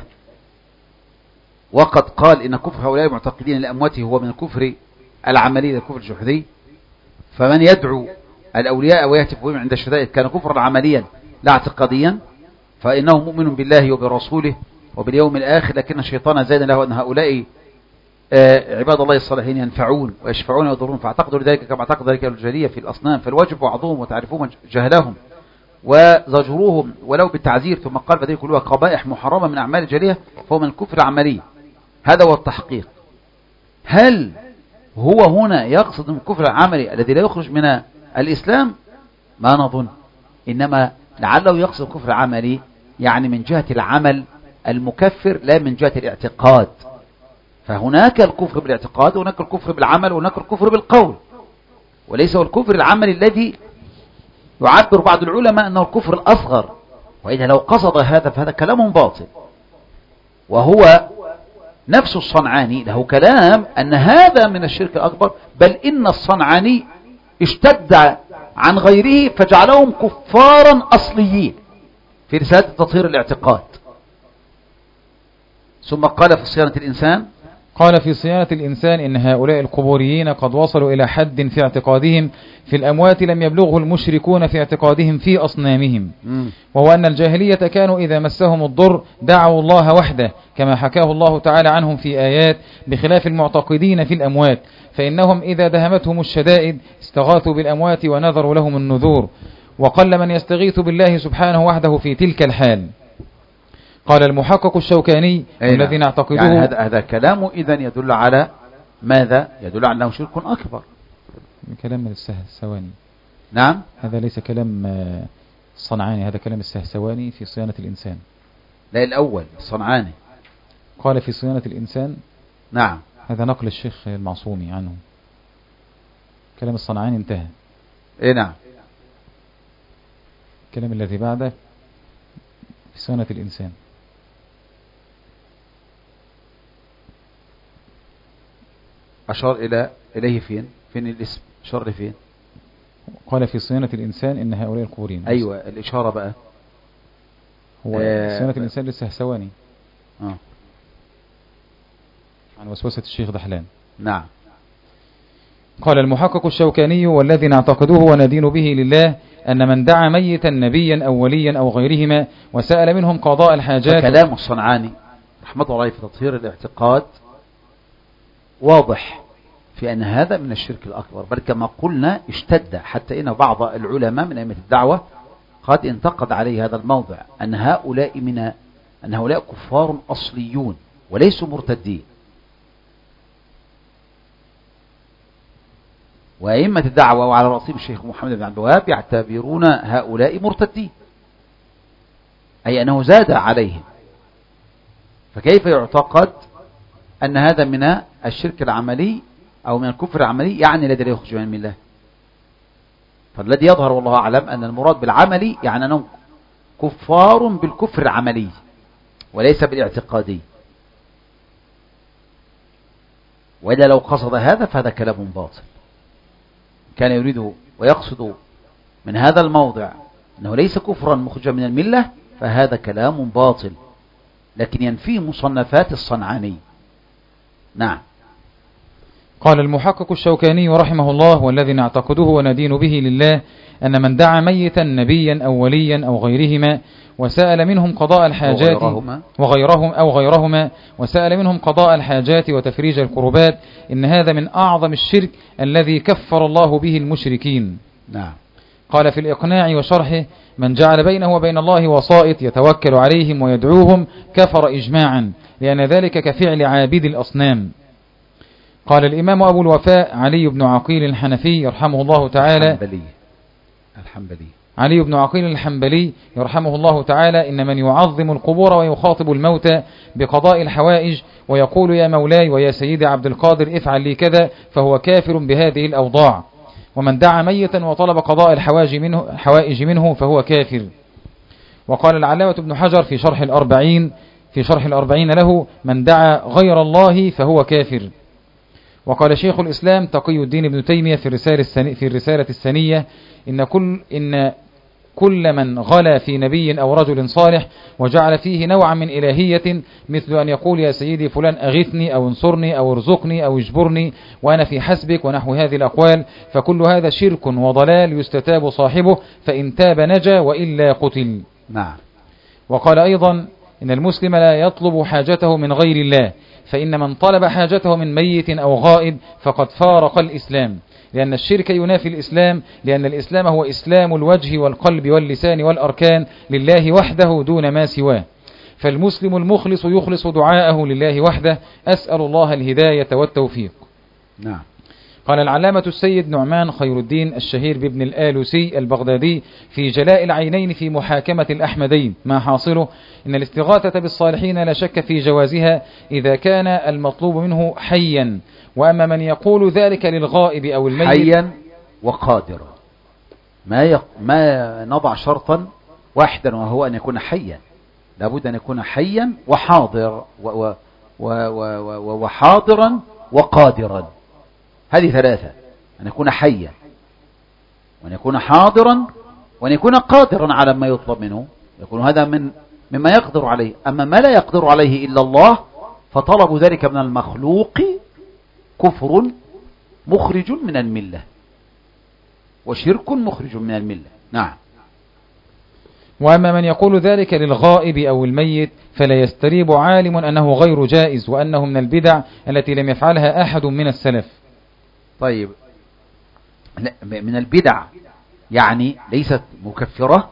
وقد قال إن كفر هؤلاء المعتقدين لأمواته هو من الكفر العملي لا الكفر الجحدي. فمن يدعو الأولياء ويهتف بهم عند الشدائد كان كفرا عمليا لا اعتقاديا، فإنه مؤمن بالله وبرسوله وباليوم الآخر، لكن الشيطان زين له أن هؤلاء عباد الله الصالحين ينفعون ويشفعون ويضرون، فاعتقدوا ذلك كما اعتقد ذلك الجاهلية في الأصنام. فالواجب وعظهم وتعرفون جهلهم وزجروهم ولو بالتعزير. ثم قال فذلك كلها قبائح محرمة من أعمال الجاهلية، فهو من الكفر العملي. هذا هو التحقيق. هل هو هنا يقصد من الكفر العملي الذي لا يخرج من الإسلام؟ ما نظن، إنما لعله يقصد الكفر العملي يعني من جهة العمل المكفر لا من جهة الاعتقاد. فهناك الكفر بالاعتقاد وهناك الكفر بالعمل وهناك الكفر بالقول، وليس هو الكفر العملي الذي يعبر بعض العلماء أنه الكفر الأصغر. وإذا لو قصد هذا فهذا كلام باطل. وهو نفس الصنعاني له كلام أن هذا من الشرك الأكبر، بل إن الصنعاني اشتد عن غيره فجعلهم كفارا أصليين في رسالة تطهير الاعتقاد. ثم قال في صيانة الإنسان قال في صيانة الإنسان إن هؤلاء القبوريين قد وصلوا إلى حد في اعتقادهم في الأموات لم يبلغه المشركون في اعتقادهم في أصنامهم، وهو أن الجاهلية كانوا إذا مسهم الضر دعوا الله وحده كما حكاه الله تعالى عنهم في آيات، بخلاف المعتقدين في الأموات فإنهم إذا دهمتهم الشدائد استغاثوا بالأموات ونذروا لهم النذور، وقل من يستغيث بالله سبحانه وحده في تلك الحال. قال المحقق الشوكاني الذين اعتقدوه يعني هذا هذا كلامه إذن يدل على ماذا؟ يدل على أنه شرك أكبر. كلام السهسواني. نعم. هذا ليس كلام الصنعاني، هذا كلام السهسواني في صيانة الإنسان. لا الأول الصنعاني قال في صيانة الإنسان. نعم. هذا نقل الشيخ المعصومي عنه. كلام الصنعاني انتهى. اي نعم. الكلام الذي بعده في صيانة الإنسان. أشار إلى إليه فين؟ فين الاسم؟ أشار فين؟ قال في صيانة الإنسان إن هؤلاء القبورين. أيوة الإشارة بقى هو آه صيانة الإنسان للسهسواني آه. عن وسوسة الشيخ دحلان. نعم. قال المحقق الشوكاني والذي نعتقدوه وندين به لله أن من دعا ميتا نبيا أو وليا أو غيرهما وسأل منهم قضاء الحاجات. كلام الصنعاني رحمة الله في تطهير الاعتقاد واضح في أن هذا من الشرك الأكبر، بل كما قلنا اشتد حتى إن بعض العلماء من أئمة الدعوة قد انتقد عليه هذا الموضع أن هؤلاء من أن هؤلاء كفار أصليون وليسوا مرتدين. وأئمة الدعوة وعلى رأسهم الشيخ محمد بن عبد الوهاب يعتبرون هؤلاء مرتدين، أي أنه زاد عليهم. فكيف يعتقد أن هذا من الشرك العملي أو من الكفر العملي يعني الذي لا يخرج من الملة؟ فالذي يظهر والله أعلم أن المراد بالعملي يعني أنهم كفار بالكفر العملي وليس بالاعتقادي. وإلا لو قصد هذا فهذا كلام باطل. كان يريد ويقصد من هذا الموضع أنه ليس كفرا مخرجا من الملة فهذا كلام باطل، لكن ينفيه مصنفات الصنعاني. نعم. قال المحقق الشوكاني رحمه الله: والذي نعتقده وندين به لله أن من دعا ميتا نبيا أو وليا أو غيرهما وسأل منهم قضاء الحاجات وغيرهما, وغيرهم أو غيرهما وسأل منهم قضاء الحاجات وتفريج الكربات، إن هذا من أعظم الشرك الذي كفر الله به المشركين. نعم. قال في الإقناع وشرحه: من جعل بينه وبين الله وسائط يتوكل عليهم ويدعوهم كفر إجماعا، لأن ذلك كفعل عابد الأصنام. قال الإمام أبو الوفاء علي بن عقيل الحنفي يرحمه الله تعالى الحنبلي الحنبلي علي بن عقيل الحنبلي يرحمه الله تعالى: إن من يعظم القبور ويخاطب الموتى بقضاء الحوائج ويقول يا مولاي ويا سيدي عبد القادر افعل لي كذا فهو كافر بهذه الأوضاع، ومن دعا ميتا وطلب قضاء الحوائج منه, الحوائج منه فهو كافر. وقال العلامة ابن حجر في شرح الأربعين في شرح الأربعين له: من دعا غير الله فهو كافر. وقال شيخ الإسلام تقي الدين ابن تيمية في الرسالة السنية, في الرسالة السنية إن كل إن كل من غلا في نبي أو رجل صالح وجعل فيه نوعا من إلهية، مثل أن يقول يا سيدي فلان أغثني أو انصرني أو ارزقني أو اجبرني وأنا في حسبك ونحو هذه الأقوال، فكل هذا شرك وضلال يستتاب صاحبه، فإن تاب نجا وإلا قتل. نعم. وقال أيضا إن المسلم لا يطلب حاجته من غير الله، فإن من طلب حاجته من ميت أو غائب فقد فارق الإسلام، لأن الشرك ينافي الإسلام، لأن الإسلام هو إسلام الوجه والقلب واللسان والأركان لله وحده دون ما سواه. فالمسلم المخلص يخلص دعاءه لله وحده. أسأل الله الهداية والتوفيق. نعم. قال العلامة السيد نعمان خير الدين الشهير بابن الآلوسي البغدادي في جلاء العينين في محاكمة الأحمدين ما حاصله: إن الاستغاثة بالصالحين لا شك في جوازها إذا كان المطلوب منه حيا، وأما من يقول ذلك للغائب أو الميت حيا وقادرا، ما يق... ما نضع شرطا واحدا وهو أن يكون حيا، لابد أن يكون حيا وحاضر و... و... و... و... وحاضرا وقادرا، هذه ثلاثة: أن يكون حيا وأن يكون حاضرا وأن يكون قادرا على ما يطلب منه، يكون هذا من مما يقدر عليه. أما ما لا يقدر عليه إلا الله فطلب ذلك من المخلوق كفر مخرج من الملة وشرك مخرج من الملة. نعم. وأما من يقول ذلك للغائب أو الميت فلا يستريب عالم أنه غير جائز، وأنه من البدع التي لم يفعلها أحد من السلف. طيب، من البدع يعني ليست مكفرة.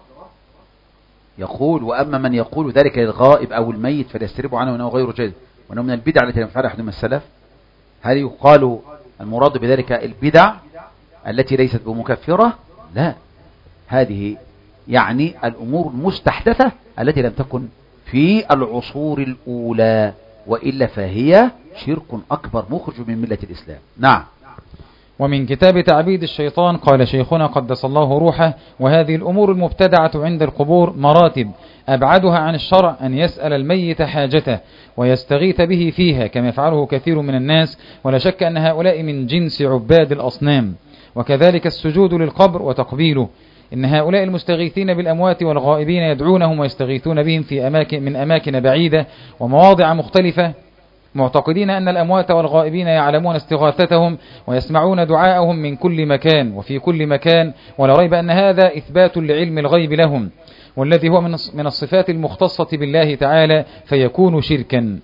يقول وأما من يقول ذلك للغائب أو الميت فلا يستريب عنه أنه غير جائز وأنه من البدع التي لم يفعلها أحد من السلف. هل يقال المراد بذلك البدع التي ليست بمكفرة؟ لا، هذه يعني الأمور المستحدثة التي لم تكن في العصور الأولى، وإلا فهي شرك أكبر مخرج من ملة الإسلام. نعم. ومن كتاب تعبيد الشيطان قال شيخنا قدس الله روحه: وهذه الأمور المبتدعة عند القبور مراتب، أبعدها عن الشرع أن يسأل الميت حاجته ويستغيث به فيها كما يفعله كثير من الناس، ولا شك أن هؤلاء من جنس عباد الأصنام. وكذلك السجود للقبر وتقبيله، إن هؤلاء المستغيثين بالأموات والغائبين يدعونهم ويستغيثون بهم في أماكن من أماكن بعيدة ومواضع مختلفة، معتقدين أن الأموات والغائبين يعلمون استغاثتهم ويسمعون دعاءهم من كل مكان وفي كل مكان، ولا ريب أن هذا إثبات لعلم الغيب لهم، والذي هو من الصفات المختصة بالله تعالى، فيكون شركا.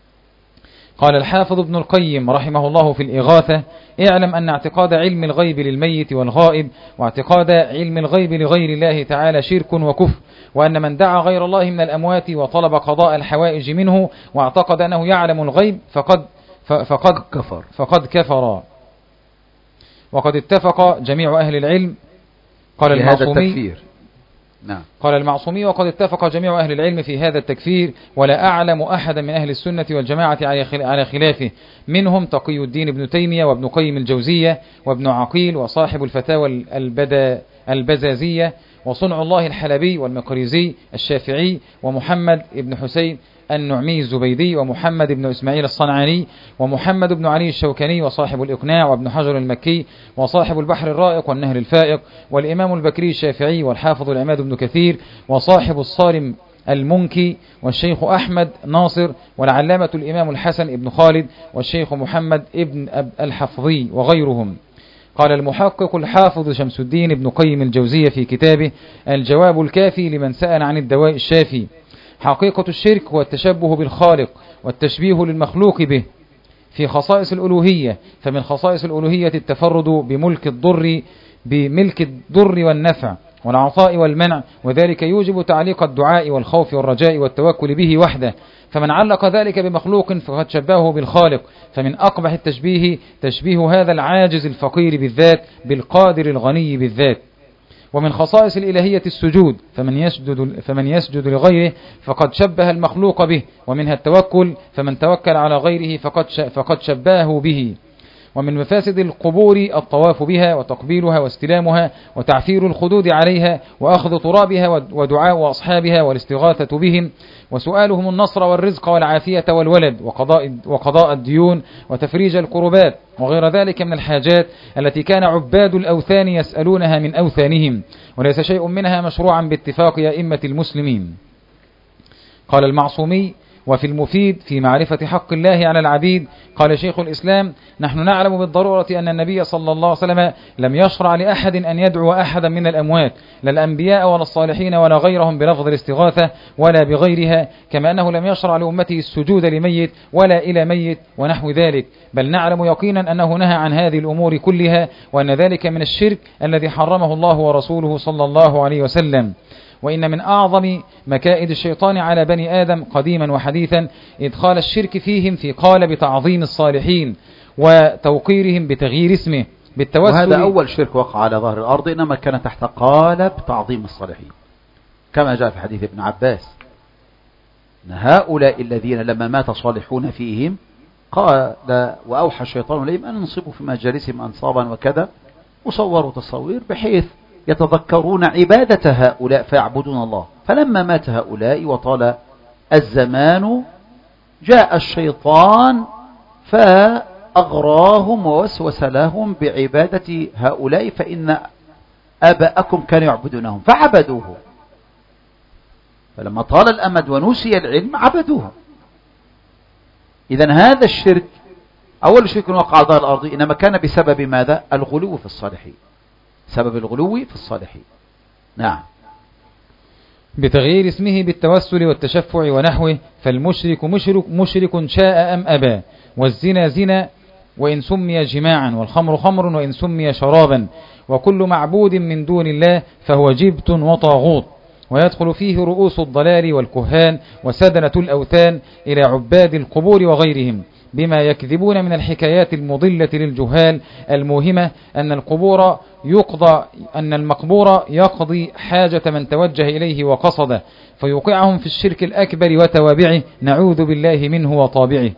قال الحافظ ابن القيم رحمه الله في الإغاثة: اعلم أن اعتقاد علم الغيب للميت والغائب واعتقاد علم الغيب لغير الله تعالى شرك وكفر، وأن من دعا غير الله من الأموات وطلب قضاء الحوائج منه واعتقد أنه يعلم الغيب فقد فقد كفر فقد كفر. وقد اتفق جميع أهل العلم قال المعصومي نعم. قال المعصومي وقد اتفق جميع أهل العلم في هذا التكفير، ولا أعلم أحدا من أهل السنة والجماعة على خلافه، منهم تقي الدين ابن تيمية وابن قيم الجوزية وابن عقيل وصاحب الفتاوى البزازية وصنع الله الحلبي والمقريزي الشافعي ومحمد ابن حسين النعمي الزبيدي ومحمد بن إسماعيل الصنعاني ومحمد بن علي الشوكاني وصاحب الإقناع وابن حجر المكي وصاحب البحر الرائق والنهر الفائق والإمام البكري الشافعي والحافظ العماد بن كثير وصاحب الصارم المنكي والشيخ أحمد ناصر والعلامة الإمام الحسن ابن خالد والشيخ محمد ابن الحفظي وغيرهم. قال المحقق الحافظ شمس الدين ابن قيم الجوزية في كتابه الجواب الكافي لمن سأل عن الدواء الشافي: حقيقة الشرك هو التشبه بالخالق والتشبيه للمخلوق به في خصائص الألوهية، فمن خصائص الألوهية التفرد بملك الضر بملك الضر والنفع والعطاء والمنع، وذلك يوجب تعليق الدعاء والخوف والرجاء والتوكل به وحده، فمن علق ذلك بمخلوق فقد شبهه بالخالق، فمن أقبح التشبيه تشبيه هذا العاجز الفقير بالذات بالقادر الغني بالذات. ومن خصائص الإلهية السجود، فمن يسجد, فمن يسجد لغيره فقد شبه المخلوق به، ومنها التوكل، فمن توكل على غيره فقد, فقد شبهه به. ومن مفاسد القبور الطواف بها وتقبيلها واستلامها وتعثير الخدود عليها وأخذ ترابها ودعاء أصحابها والاستغاثة بهم وسؤالهم النصر والرزق والعافية والولد وقضاء, وقضاء الديون وتفريج الكربات وغير ذلك من الحاجات التي كان عباد الأوثان يسألونها من أوثانهم، وليس شيء منها مشروعا باتفاق أئمة المسلمين. قال المعصومي: وفي المفيد في معرفة حق الله على العبيد قال شيخ الإسلام: نحن نعلم بالضرورة أن النبي صلى الله عليه وسلم لم يشرع لأحد أن يدعو أحدا من الأموات، لا الأنبياء ولا الصالحين ولا غيرهم بلفظ الاستغاثة ولا بغيرها، كما أنه لم يشرع لأمته السجود لميت ولا إلى ميت ونحو ذلك، بل نعلم يقينا أنه نهى عن هذه الأمور كلها، وأن ذلك من الشرك الذي حرمه الله ورسوله صلى الله عليه وسلم. وإن من أعظم مكائد الشيطان على بني آدم قديما وحديثا إدخال الشرك فيهم في قالب تعظيم الصالحين وتوقيرهم بتغيير اسمه بالتوسل. وهذا أول شرك وقع على ظهر الأرض، إنما كان تحت قالب تعظيم الصالحين، كما جاء في حديث ابن عباس أن هؤلاء الذين لما مات صالحون فيهم قال وأوحى الشيطان إليهم أن ينصبوا في مجالسهم أنصابا وكذا، وصوروا تصوير بحيث يتذكرون عبادة هؤلاء فيعبدون الله. فلما مات هؤلاء وطال الزمان جاء الشيطان فأغراهم ووسوس لهم بعبادة هؤلاء، فإن آباءكم كانوا يعبدونهم فعبدوه، فلما طال الأمد ونسي العلم عبدوه. إذن هذا الشرك أول شرك وقع على ظهر الأرض، إنما كان بسبب ماذا؟ الغلو في الصالحين، سبب الغلو في الصالحين. نعم. بتغيير اسمه بالتوسل والتشفع ونحوه، فالمشرك مشرك, مشرك شاء أم أبى، والزنا زنا وإن سمي جماعا، والخمر خمر وإن سمي شرابا، وكل معبود من دون الله فهو جبت وطاغوت، ويدخل فيه رؤوس الضلال والكهان وسدنة الأوثان إلى عباد القبور وغيرهم، بما يكذبون من الحكايات المضلة للجهال الموهمة أن القبور يقضى أن المقبور يقضي حاجة من توجه إليه وقصده، فيوقعهم في الشرك الأكبر وتوابعه، نعوذ بالله منه وطابعه.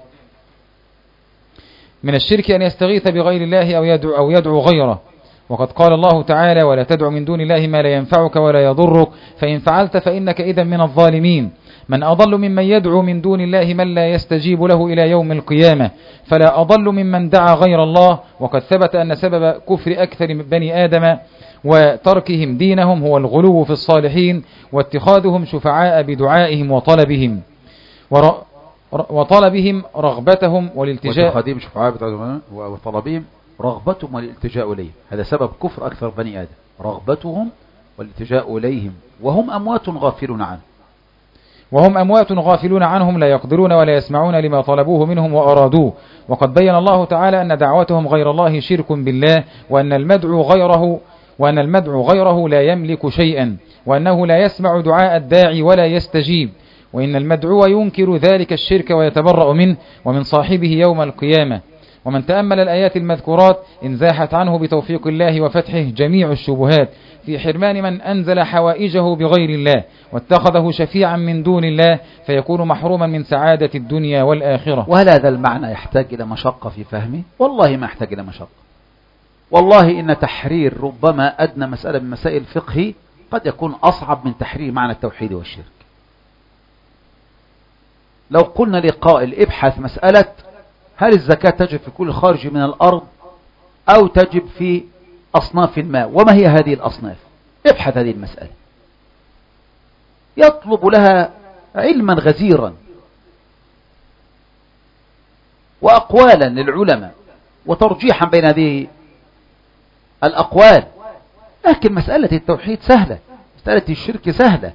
من الشرك أن يستغيث بغير الله أو يدعو, أو يدعو غيره، وقد قال الله تعالى: ولا تدع من دون الله ما لا ينفعك ولا يضرك فإن فعلت فإنك إذا من الظالمين. من أضل ممن يدعو من دون الله من لا يستجيب له إلى يوم القيامة، فلا أضل ممن دعا غير الله. وقد ثبت أن سبب كفر أكثر بني آدم وتركهم دينهم هو الغلو في الصالحين واتخاذهم شفعاء بدعائهم وطلبهم ور... وطلبهم رغبتهم والالتجاء واتخاذهم شفعاء بدعائهم وطلبهم رغبتهم والالتجاء إليهم. هذا سبب كفر أكثر بني آدم، رغبتهم والالتجاء إليهم، وهم أموات غافلون عنه وهم أموات غافلون عنهم لا يقدرون ولا يسمعون لما طلبوه منهم وأرادوه. وقد بين الله تعالى أن دعوتهم غير الله شرك بالله، وأن المدعو غيره وأن المدعو غيره لا يملك شيئا، وأنه لا يسمع دعاء الداعي ولا يستجيب، وإن المدعو ينكر ذلك الشرك ويتبرأ منه ومن صاحبه يوم القيامة. ومن تأمل الآيات المذكورات انزاحت عنه بتوفيق الله وفتحه جميع الشبهات في حرمان من أنزل حوائجه بغير الله واتخذه شفيعا من دون الله، فيكون محروما من سعادة الدنيا والآخرة. وهل هذا المعنى يحتاج إلى مشقة في فهمه؟ والله ما يحتاج إلى مشقة. والله إن تحرير ربما أدنى مسألة من مسائل الفقه قد يكون أصعب من تحرير معنى التوحيد والشرك. لو قلنا لقائل ابحث مسألة هل الزكاة تجب في كل خارج من الأرض أو تجب في أصناف ما، وما هي هذه الأصناف، ابحث هذه المسألة، يطلب لها علما غزيرا وأقوالا للعلماء وترجيحا بين هذه الأقوال، لكن مسألة التوحيد سهلة، مسألة الشرك سهلة.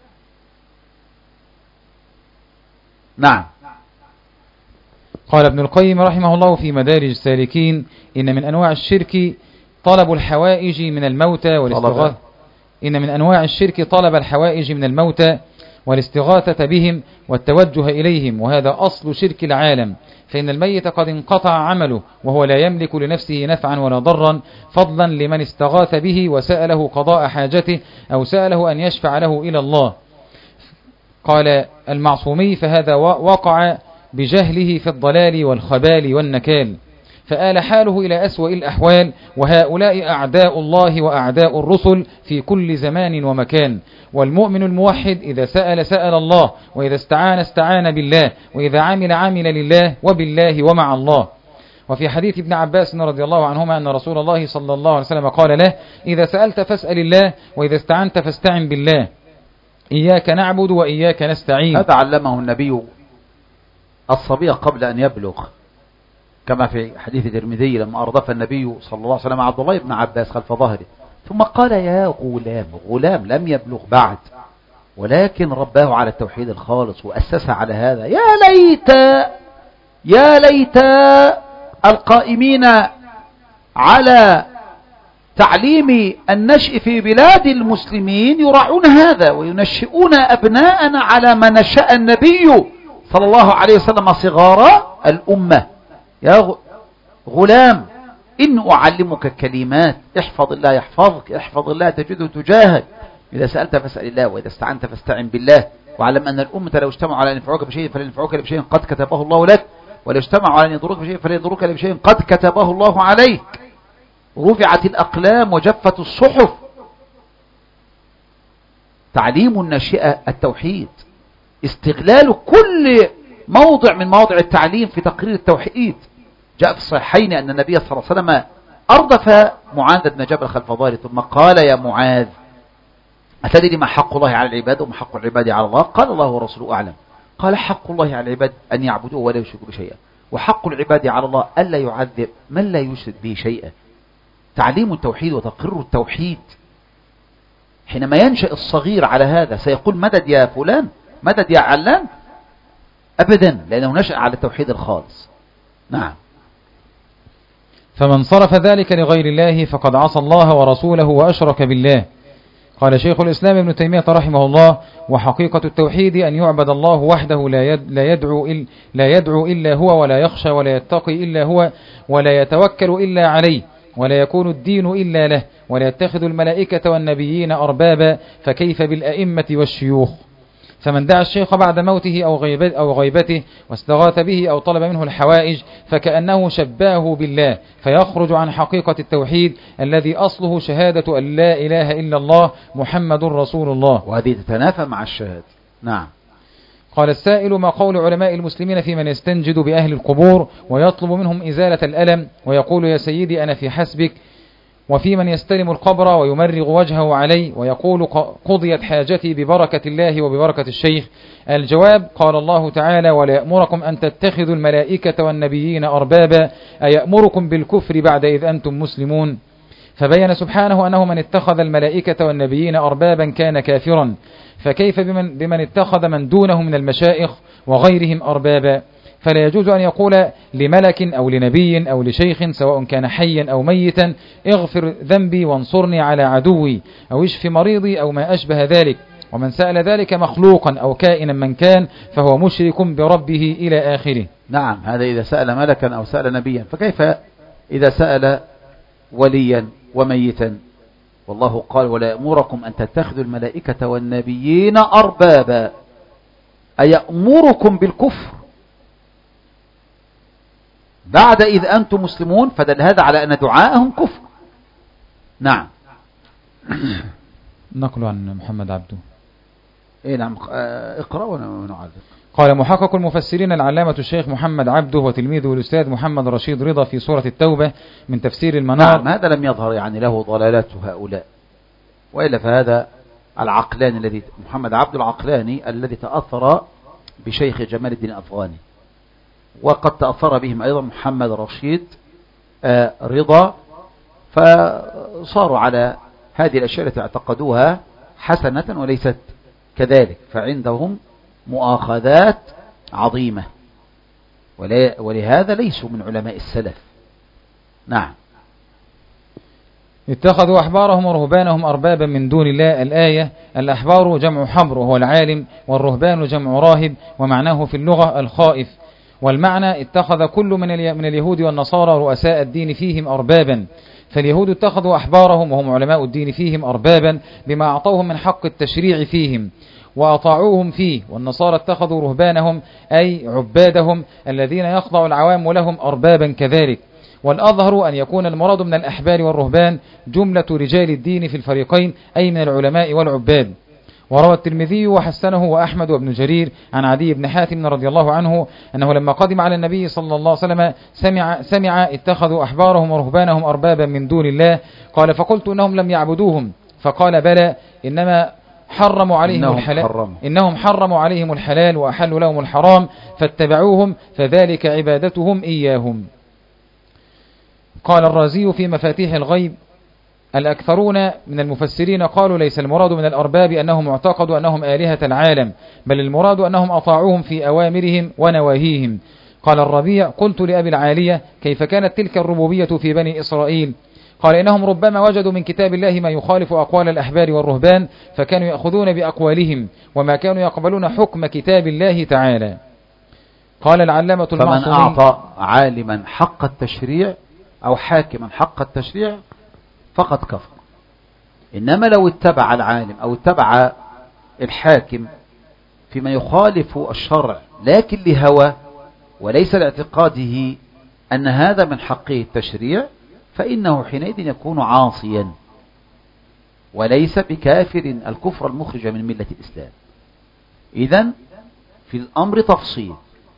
نعم. قال ابن القيم رحمه الله في مدارج السالكين: إن من أنواع الشرك طلب الحوائج من الموتى والاستغاثة إن من أنواع الشرك طلب الحوائج من الموتى والاستغاثة بهم والتوجه إليهم، وهذا أصل شرك العالم، فإن الميت قد انقطع عمله وهو لا يملك لنفسه نفعا ولا ضرا، فضلا لمن استغاث به وسأله قضاء حاجته أو سأله أن يشفع له إلى الله. قال المعصومي: فهذا وقع بجهله في الضلال والخبال والنكال، فآل حاله إلى أسوأ الأحوال، وهؤلاء أعداء الله وأعداء الرسل في كل زمان ومكان. والمؤمن الموحد إذا سأل سأل الله، وإذا استعان استعان بالله، وإذا عمل عمل لله وبالله ومع الله. وفي حديث ابن عباس رضي الله عنهما أن رسول الله صلى الله عليه وسلم قال له: إذا سألت فاسأل الله، وإذا استعنت فاستعن بالله، إياك نعبد وإياك نستعين. هذا علمه النبي الصبي قبل أن يبلغ، كما في حديث الترمذي لما أردف النبي صلى الله عليه وسلم عبد الله بن عباس خلف ظهره، ثم قال: يا غلام، غلام لم يبلغ بعد، ولكن رباه على التوحيد الخالص وأسس على هذا. يا ليت يا ليت القائمين على تعليم النشء في بلاد المسلمين يراعون هذا وينشئون أبناءنا على ما نشأ النبي صلى الله عليه وسلم صغار الأمة. يا غلام، إن أعلمك كلمات، احفظ الله يحفظك، احفظ الله تجده تجاهك، إذا سألت فاسأل الله، وإذا استعنت فاستعن بالله، وعلم أن الأمة لو اجتمعوا على أن ينفعوك بشيء فلن ينفعوك بشيء قد كتبه الله لك، ولو اجتمعوا على أن يضروك بشيء فلن يضروك بشيء قد كتبه الله عليك. رفعت الأقلام وجفت الصحف. تعليم الناشئة التوحيد، استغلال كل موضع من مواضع التعليم في تقرير التوحيد. جاء في الصحيحين أن النبي صلى الله عليه وسلم أردف معاذ بن جبل خلف ظهره ثم قال: يا معاذ، أتدري ما حق الله على العباد وما حق العباد على الله؟ قال: الله ورسوله أعلم. قال: حق الله على العباد أن يعبدوه ولا يشركوا بشيئا، وحق العباد على الله ألا يعذب من لا يشرك به شيئا. تعليم التوحيد وتقرير التوحيد. حينما ينشأ الصغير على هذا سيقول: مدد يا فلان، مدد يا علان، أبدا، لأنه نشأ على التوحيد الخالص. نعم. فمن صرف ذلك لغير الله فقد عصى الله ورسوله وأشرك بالله. قال شيخ الإسلام ابن تيمية رحمه الله: وحقيقة التوحيد أن يعبد الله وحده لا يدعو إلا, لا يدعو إلا هو، ولا يخشى ولا يتقي إلا هو، ولا يتوكل إلا عليه، ولا يكون الدين إلا له، ولا يتخذ الملائكة والنبيين أربابا، فكيف بالأئمة والشيوخ. فمن دعا الشيخ بعد موته أو, غيبت أو غيبته واستغاث به أو طلب منه الحوائج فكأنه شباه بالله، فيخرج عن حقيقة التوحيد الذي أصله شهادة أن لا إله إلا الله محمد رسول الله، وهذه تتنافى مع الشهادة. نعم. قال السائل: ما قول علماء المسلمين في من يستنجد بأهل القبور ويطلب منهم إزالة الألم ويقول: يا سيدي أنا في حسبك، وفي من يستلم القبر ويمرغ وجهه عليه ويقول: قضيت حاجتي ببركة الله وببركة الشيخ؟ الجواب: قال الله تعالى: ولا يأمركم أن تتخذوا الملائكة والنبيين أربابا، أيأمركم بالكفر بعد إذ أنتم مسلمون؟ فبين سبحانه أنه من اتخذ الملائكة والنبيين أربابا كان كافرا، فكيف بمن, بمن اتخذ من دونه من المشائخ وغيرهم أربابا؟ فلا يجوز أن يقول لملك أو لنبي أو لشيخ سواء كان حيا أو ميتا: اغفر ذنبي وانصرني على عدوي، أو اشف مريضي، أو ما أشبه ذلك. ومن سأل ذلك مخلوقا أو كائنا من كان فهو مشرك بربه إلى آخره. نعم، هذا إذا سأل ملكا أو سأل نبيا، فكيف إذا سأل وليا وميتا؟ والله قال: ولا يأمركم أن تتخذوا الملائكة والنبيين أربابا، أيأمركم بالكفر بعد إذ أنتم مسلمون؟ فدل هذا على أن دعاءهم كفر. نعم. نقل عن محمد عبده. إيه نعم، اقرأ ونعلق. قال محقق المفسرين العلامة الشيخ محمد عبده وتلميذه الأستاذ محمد رشيد رضا في سورة التوبة من تفسير المنار. نعم، هذا لم يظهر يعني له ضلالات هؤلاء، وإلا فهذا العقلاني الذي محمد عبد العقلاني الذي تأثر بشيخ جمال الدين الأفغاني، وقد تأثر بهم أيضا محمد رشيد رضا، فصاروا على هذه الأشياء التي اعتقدوها حسنة وليست كذلك، فعندهم مؤاخذات عظيمة، ولهذا ليسوا من علماء السلف. نعم. اتخذوا أحبارهم ورهبانهم أربابا من دون الله. الآية: الأحبار جمع حبر وهو العالم، والرهبان جمع راهب، ومعناه في اللغة الخائف، والمعنى اتخذ كل من من اليهود والنصارى رؤساء الدين فيهم أربابا، فاليهود اتخذوا أحبارهم وهم علماء الدين فيهم أربابا بما أعطوهم من حق التشريع فيهم وأطاعوهم فيه، والنصارى اتخذوا رهبانهم أي عبادهم الذين يخضع العوام لهم أربابا كذلك. والأظهر أن يكون المراد من الأحبار والرهبان جملة رجال الدين في الفريقين، أي من العلماء والعباد. وروى الترمذي وحسنه وأحمد وابن جرير عن عدي بن حاتم رضي الله عنه أنه لما قدم على النبي صلى الله عليه وسلم سمع, سمع اتخذوا أحبارهم ورهبانهم أربابا من دون الله، قال: فقلت إنهم لم يعبدوهم، فقال: بلى، إنما حرموا عليهم إنهم الحلال حرموا. إنهم حرموا عليهم الحلال وأحلوا لهم الحرام فاتبعوهم، فذلك عبادتهم إياهم. قال الرازي في مفاتيح الغيب: الأكثرون من المفسرين قالوا ليس المراد من الأرباب أنهم اعتقدوا أنهم آلهة العالم، بل المراد أنهم أطاعوهم في أوامرهم ونواهيهم. قال الربيع: قلت لأبي العالية: كيف كانت تلك الربوبية في بني إسرائيل؟ قال: إنهم ربما وجدوا من كتاب الله ما يخالف أقوال الأحبار والرهبان فكانوا يأخذون بأقوالهم، وما كانوا يقبلون حكم كتاب الله تعالى. قال العلامة المعصومي: فمن أعطى عالما حق التشريع أو حاكما حق التشريع فقد كفر. إنما لو اتبع العالم أو اتبع الحاكم فيما يخالف الشرع لكن لهوى وليس لاعتقاده أن هذا من حقه التشريع، فإنه حينئذ يكون عاصيا وليس بكافر الكفر المخرج من ملة الإسلام. إذن في الأمر تفصيل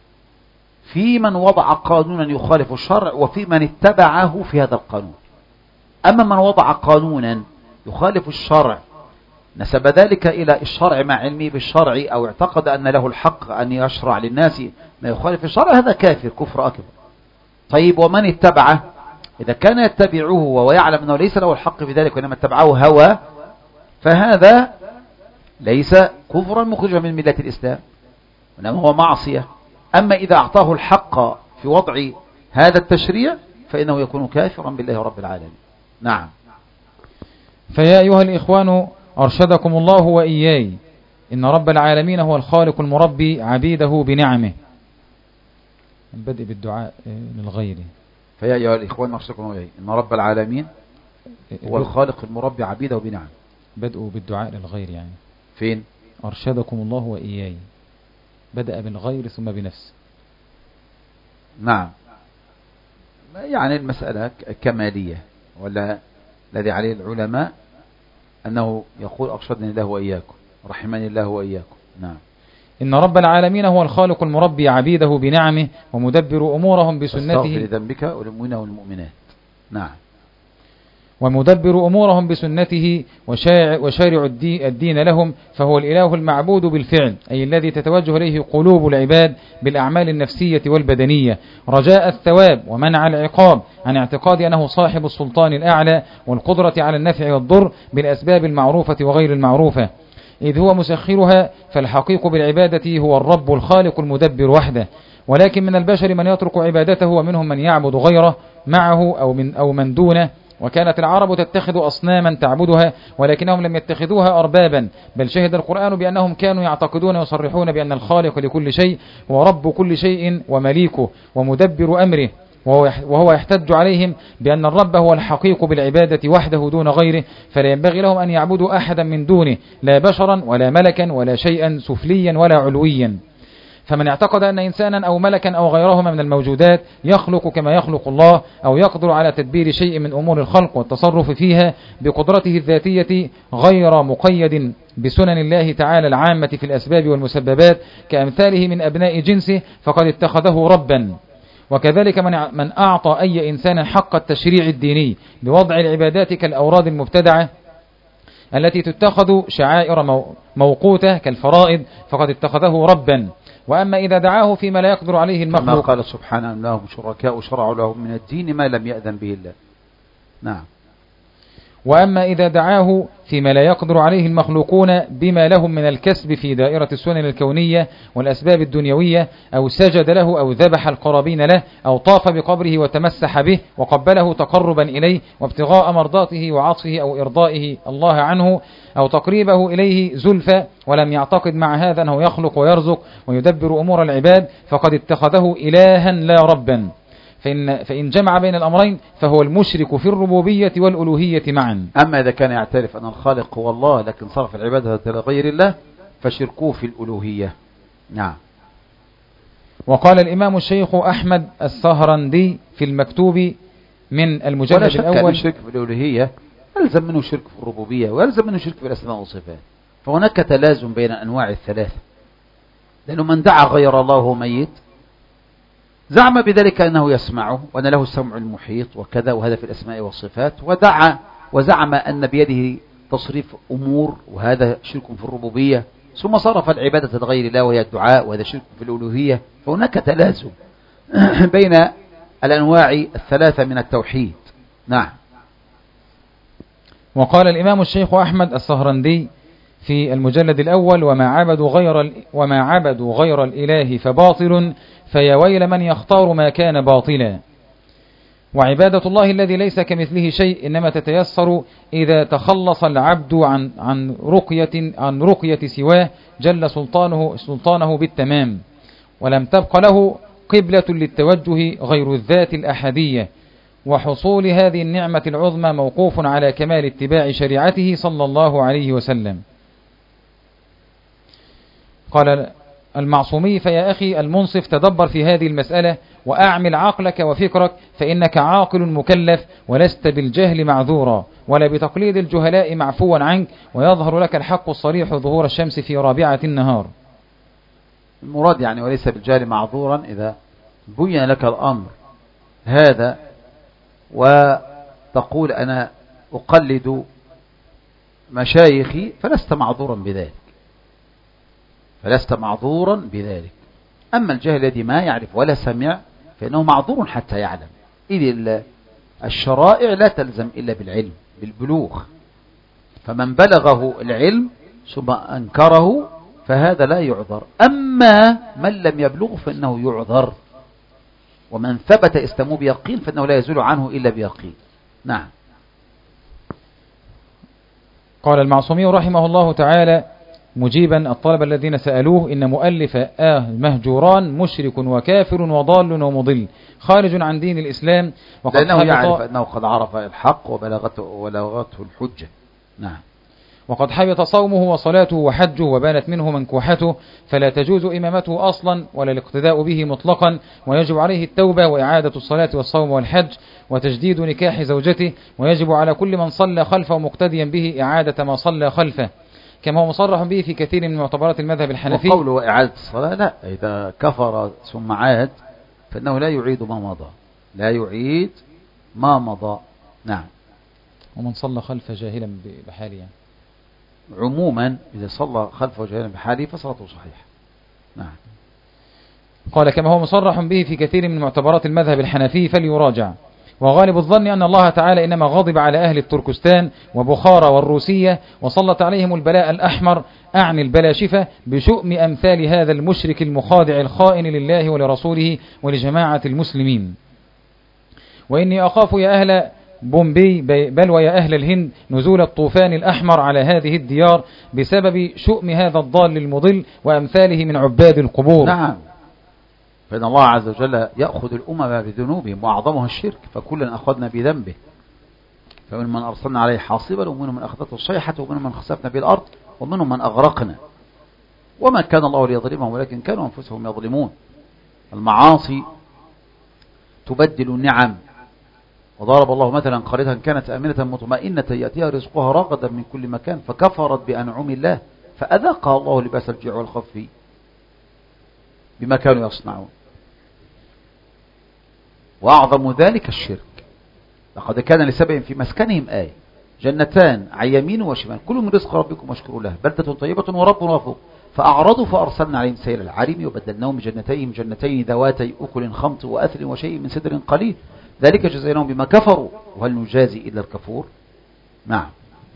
في من وضع قانونا يخالف الشرع وفي من اتبعه في هذا القانون. أما من وضع قانونا يخالف الشرع نسب ذلك إلى الشرع مع علمه بالشرع أو اعتقد أن له الحق أن يشرع للناس ما يخالف الشرع، هذا كافر كفر أكبر. طيب ومن اتبعه إذا كان يتبعه وهو يعلم أنه ليس له الحق في ذلك وإنما اتبعه هوى، فهذا ليس كفرا مخرجا من ملة الإسلام وإنما هو معصية. أما إذا أعطاه الحق في وضع هذا التشريع فإنه يكون كافرا بالله رب العالمين. نعم. فيا أيها الإخوان أرشدكم الله وإياي إن رب العالمين هو الخالق المربي عبيده بنعمه. البدء بالدعاء للغير. فيا أيها الإخوان أرشدكم الله وإياي إن رب العالمين هو الخالق المربي عبيده بنعمه. بدء بالدعاء للغير يعني فين؟ أرشدكم الله وإياي، بدأ بالغير ثم بنفسه. نعم. يعني المسألة كمالية، ولا الذي عليه العلماء أنه يقول أرشدني الله وإياكم رحمني الله وإياكم. نعم. إن رب العالمين هو الخالق المربي عبيده بنعمه ومدبر أمورهم بسنته. استغفر لذنبك وللمؤمنين والمؤمنات. نعم. ومدبر أمورهم بسنته وشارع الدين لهم، فهو الإله المعبود بالفعل، أي الذي تتوجه إليه قلوب العباد بالأعمال النفسية والبدنية رجاء الثواب ومنع العقاب، عن اعتقاد أنه صاحب السلطان الأعلى والقدرة على النفع والضر بالأسباب المعروفة وغير المعروفة، إذ هو مسخرها. فالحقيق بالعبادة هو الرب الخالق المدبر وحده، ولكن من البشر من يترك عبادته ومنهم من يعبد غيره معه أو من, أو من دونه. وكانت العرب تتخذ أصناما تعبدها ولكنهم لم يتخذوها أربابا، بل شهد القرآن بأنهم كانوا يعتقدون ويصرحون بأن الخالق لكل شيء هو رب كل شيء ومليكه ومدبر أمره، وهو يحتج عليهم بأن الرب هو الحقيق بالعبادة وحده دون غيره، فلا ينبغي لهم أن يعبدوا أحدا من دونه، لا بشرا ولا ملكا ولا شيئا سفليا ولا علويا. فمن اعتقد أن إنسانا أو ملكا أو غيرهما من الموجودات يخلق كما يخلق الله أو يقدر على تدبير شيء من أمور الخلق والتصرف فيها بقدرته الذاتية غير مقيد بسنن الله تعالى العامة في الأسباب والمسببات كأمثاله من أبناء جنسه فقد اتخذه ربا. وكذلك من أعطى أي إنسان حق التشريع الديني بوضع العبادات كالأوراد المبتدعة التي تتخذ شعائر موقوتة كالفرائض فقد اتخذه ربا. وأما إذا دعاه فيما لا يقدر عليه المخلوق، كما قال سبحانه أن لهم شركاء شرعوا لهم من الدين ما لم يأذن به الله. نعم. وأما إذا دعاه فيما لا يقدر عليه المخلوقون بما لهم من الكسب في دائرة السنن الكونية والأسباب الدنيوية، أو سجد له أو ذبح القرابين له أو طاف بقبره وتمسح به وقبله تقربا إليه وابتغاء مرضاته وعطفه أو إرضائه الله عنه، أو تقريبه إليه زلفى، ولم يعتقد مع هذا أنه يخلق ويرزق ويدبر أمور العباد، فقد اتخذه إلها لا ربا. فإن, فإن جمع بين الأمرين فهو المشرك في الربوبية والألوهية معا. أما إذا كان يعترف أن الخالق هو الله لكن صرف العبادة لغير الله فشركوه في الألوهية. نعم. وقال الإمام الشيخ أحمد السهرندي في المكتوب من المجلد ولا شك الأول: أن الشرك في الألوهية يلزم منه شرك في الربوبية ويلزم منه شرك في الأسماء والصفات، فهناك تلازم بين أنواع الثلاثة. لأنه من دعا غير الله وهو ميت زعم بذلك أنه يسمعه وأن له السمع المحيط وكذا، وهذا في الأسماء والصفات، ودعا وزعم أن بيده تصريف أمور وهذا شرك في الربوبية، ثم صرف العبادة لغير الله وهي الدعاء وهذا شرك في الألوهية. فهناك تلازم بين الأنواع الثلاثة من التوحيد. نعم. وقال الإمام الشيخ أحمد السهرندي في المجلد الأول: وما عبدوا غير وما عبدوا غير الإله فباطل، فيا ويل من يختار ما كان باطلا. وعبادة الله الذي ليس كمثله شيء إنما تتيسر إذا تخلص العبد عن عن رقية عن رقية سواه جل سلطانه سلطانه بالتمام، ولم تبق له قبلة للتوجه غير الذات الأحدية. وحصول هذه النعمة العظمى موقوف على كمال اتباع شريعته صلى الله عليه وسلم. قال المعصومي: فيا أخي المنصف تدبر في هذه المسألة وأعمل عقلك وفكرك، فإنك عاقل مكلف ولست بالجهل معذورا ولا بتقليد الجهلاء معفوا عنك، ويظهر لك الحق الصريح ظهور الشمس في رابعة النهار. المراد يعني وليس بالجهل معذورا إذا بين لك الأمر هذا وتقول أنا أقلد مشايخي فلست معذورا بذلك، فلست معذورا بذلك. أما الجاهل الذي ما يعرف ولا سمع فإنه معذور حتى يعلم، إذ الشرائع لا تلزم إلا بالعلم بالبلوغ، فمن بلغه العلم ثم أنكره فهذا لا يعذر. أما من لم يبلغ فإنه يعذر، ومن ثبت إسلامه بيقين فإنه لا يزول عنه إلا بيقين. نعم. قال المعصومي رحمه الله تعالى مجيبا الطلبة الذين سألوه: إن مؤلف آه مهجوران مشرك وكافر وضال ومضل خارج عن دين الإسلام، وقد لأنه يعرف أنه قد عرف الحق وبلغته, وبلغته الحجة. نعم. وقد حبط صومه وصلاته وحجه وبانت منه منكوحته، فلا تجوز إمامته أصلا ولا الاقتداء به مطلقا، ويجب عليه التوبة وإعادة الصلاة والصوم والحج وتجديد نكاح زوجته، ويجب على كل من صلى خلفه مقتديا به إعادة ما صلى خلفه، كما هو مصرح به في كثير من معتبرات المذهب الحنفي. وقوله إعادة الصلاة لا، إذا كفر ثم عاد فإنه لا يعيد ما مضى، لا يعيد ما مضى. نعم. ومن صلى خلف جاهلا بحاله يعني. عموما إذا صلى خلفه جاهلا بحاله فصلاته صحيحة. نعم. قال كما هو مصرح به في كثير من معتبرات المذهب الحنفي فليراجع. وغالب الظن أن الله تعالى إنما غضب على أهل التركستان وبخارى والروسية وسلط عليهم البلاء الأحمر، أعني البلاشفة، بشؤم أمثال هذا المشرك المخادع الخائن لله ولرسوله ولجماعة المسلمين. وإني أخاف يا أهل بومبي بل ويا أهل الهند نزول الطوفان الأحمر على هذه الديار بسبب شؤم هذا الضال المضل وأمثاله من عباد القبور. نعم. فإن الله عز وجل يأخذ الأمم بذنوبهم وأعظمها الشرك، فكلا أخذنا بذنبه، فمن من أرسلنا عليه حاصبا ومنهم من أخذته الصيحة ومنهم من خسفنا به الأرض ومنهم من أغرقنا، وما كان الله ليظلمهم ولكن كانوا أنفسهم يظلمون. المعاصي تبدل النعم. وضرب الله مثلا قرية كانت آمنة مطمئنة يأتيها رزقها رغدا من كل مكان فكفرت بأنعم الله فأذاقها الله لباس الجوع والخوف بما كانوا يصنعون. وأعظم ذلك الشرك. لقد كان لسبع في مسكنهم آية جنتان عن يمين وشمال كل من رزق ربكم واشكروا له بلدة طيبة ورب غفور فأعرضوا فأرسلنا عليهم سيل العرم وبدلناهم بجنتين جنتين ذواتي أكل خمط وأثل وشيء من سدر قليل ذلك جزيناهم بما كفروا وهل نجازي إلا الكفور. نعم.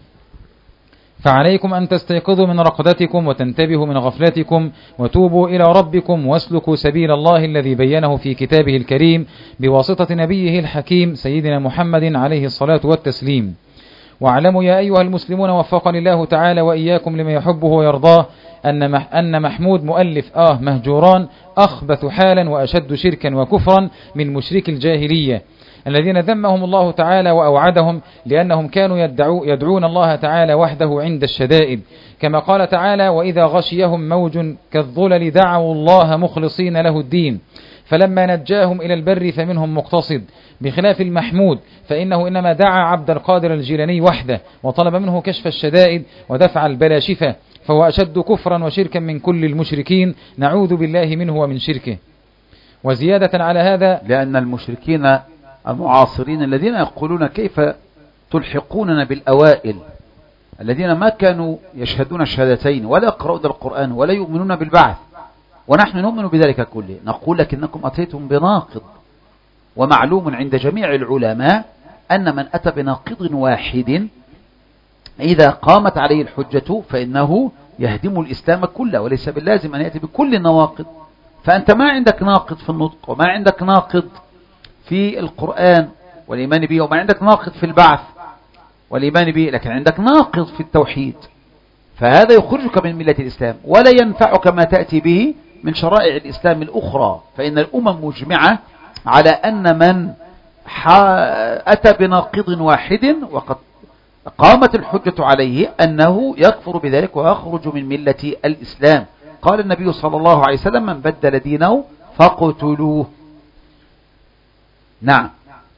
فعليكم أن تستيقظوا من رقدتكم وتنتبهوا من غفلتكم وتوبوا إلى ربكم واسلكوا سبيل الله الذي بينه في كتابه الكريم بواسطة نبيه الحكيم سيدنا محمد عليه الصلاة والتسليم. واعلموا يا أيها المسلمون وفقني الله تعالى وإياكم لما يحبه ويرضاه أن أن محمود مؤلف آه مهجوران أخبث حالا وأشد شركا وكفرا من مشرك الجاهلية الذين ذمهم الله تعالى وأوعدهم لأنهم كانوا يدعو يدعون الله تعالى وحده عند الشدائد كما قال تعالى وإذا غشيهم موج كالظلل دعوا الله مخلصين له الدين فلما نجاهم إلى البر فمنهم مقتصد بخلاف المحمود فإنه إنما دعا عبد القادر الجيلاني وحده وطلب منه كشف الشدائد ودفع البلاشفة فهو أشد كفرا وشركا من كل المشركين نعوذ بالله منه ومن شركه. وزيادة على هذا لأن المشركين المعاصرين الذين يقولون كيف تلحقوننا بالأوائل الذين ما كانوا يشهدون الشهادتين ولا يقرؤون القرآن ولا يؤمنون بالبعث ونحن نؤمن بذلك كله نقول لكنكم أتيتم بناقض ومعلوم عند جميع العلماء أن من أتى بناقض واحد إذا قامت عليه الحجة فإنه يهدم الإسلام كله وليس باللازم أن يأتي بكل النواقض. فأنت ما عندك ناقض في النطق وما عندك ناقض في القرآن والإيمان به وما عندك ناقض في البعث والإيمان به لكن عندك ناقض في التوحيد فهذا يخرجك من ملة الإسلام ولا ينفعك ما تأتي به من شرائع الإسلام الأخرى. فإن الأمم مجمعة على أن من أتى بناقض واحد وقد قامت الحجة عليه أنه يكفر بذلك ويخرج من ملة الإسلام. قال النبي صلى الله عليه وسلم من بدل دينه فاقتلوه. نعم.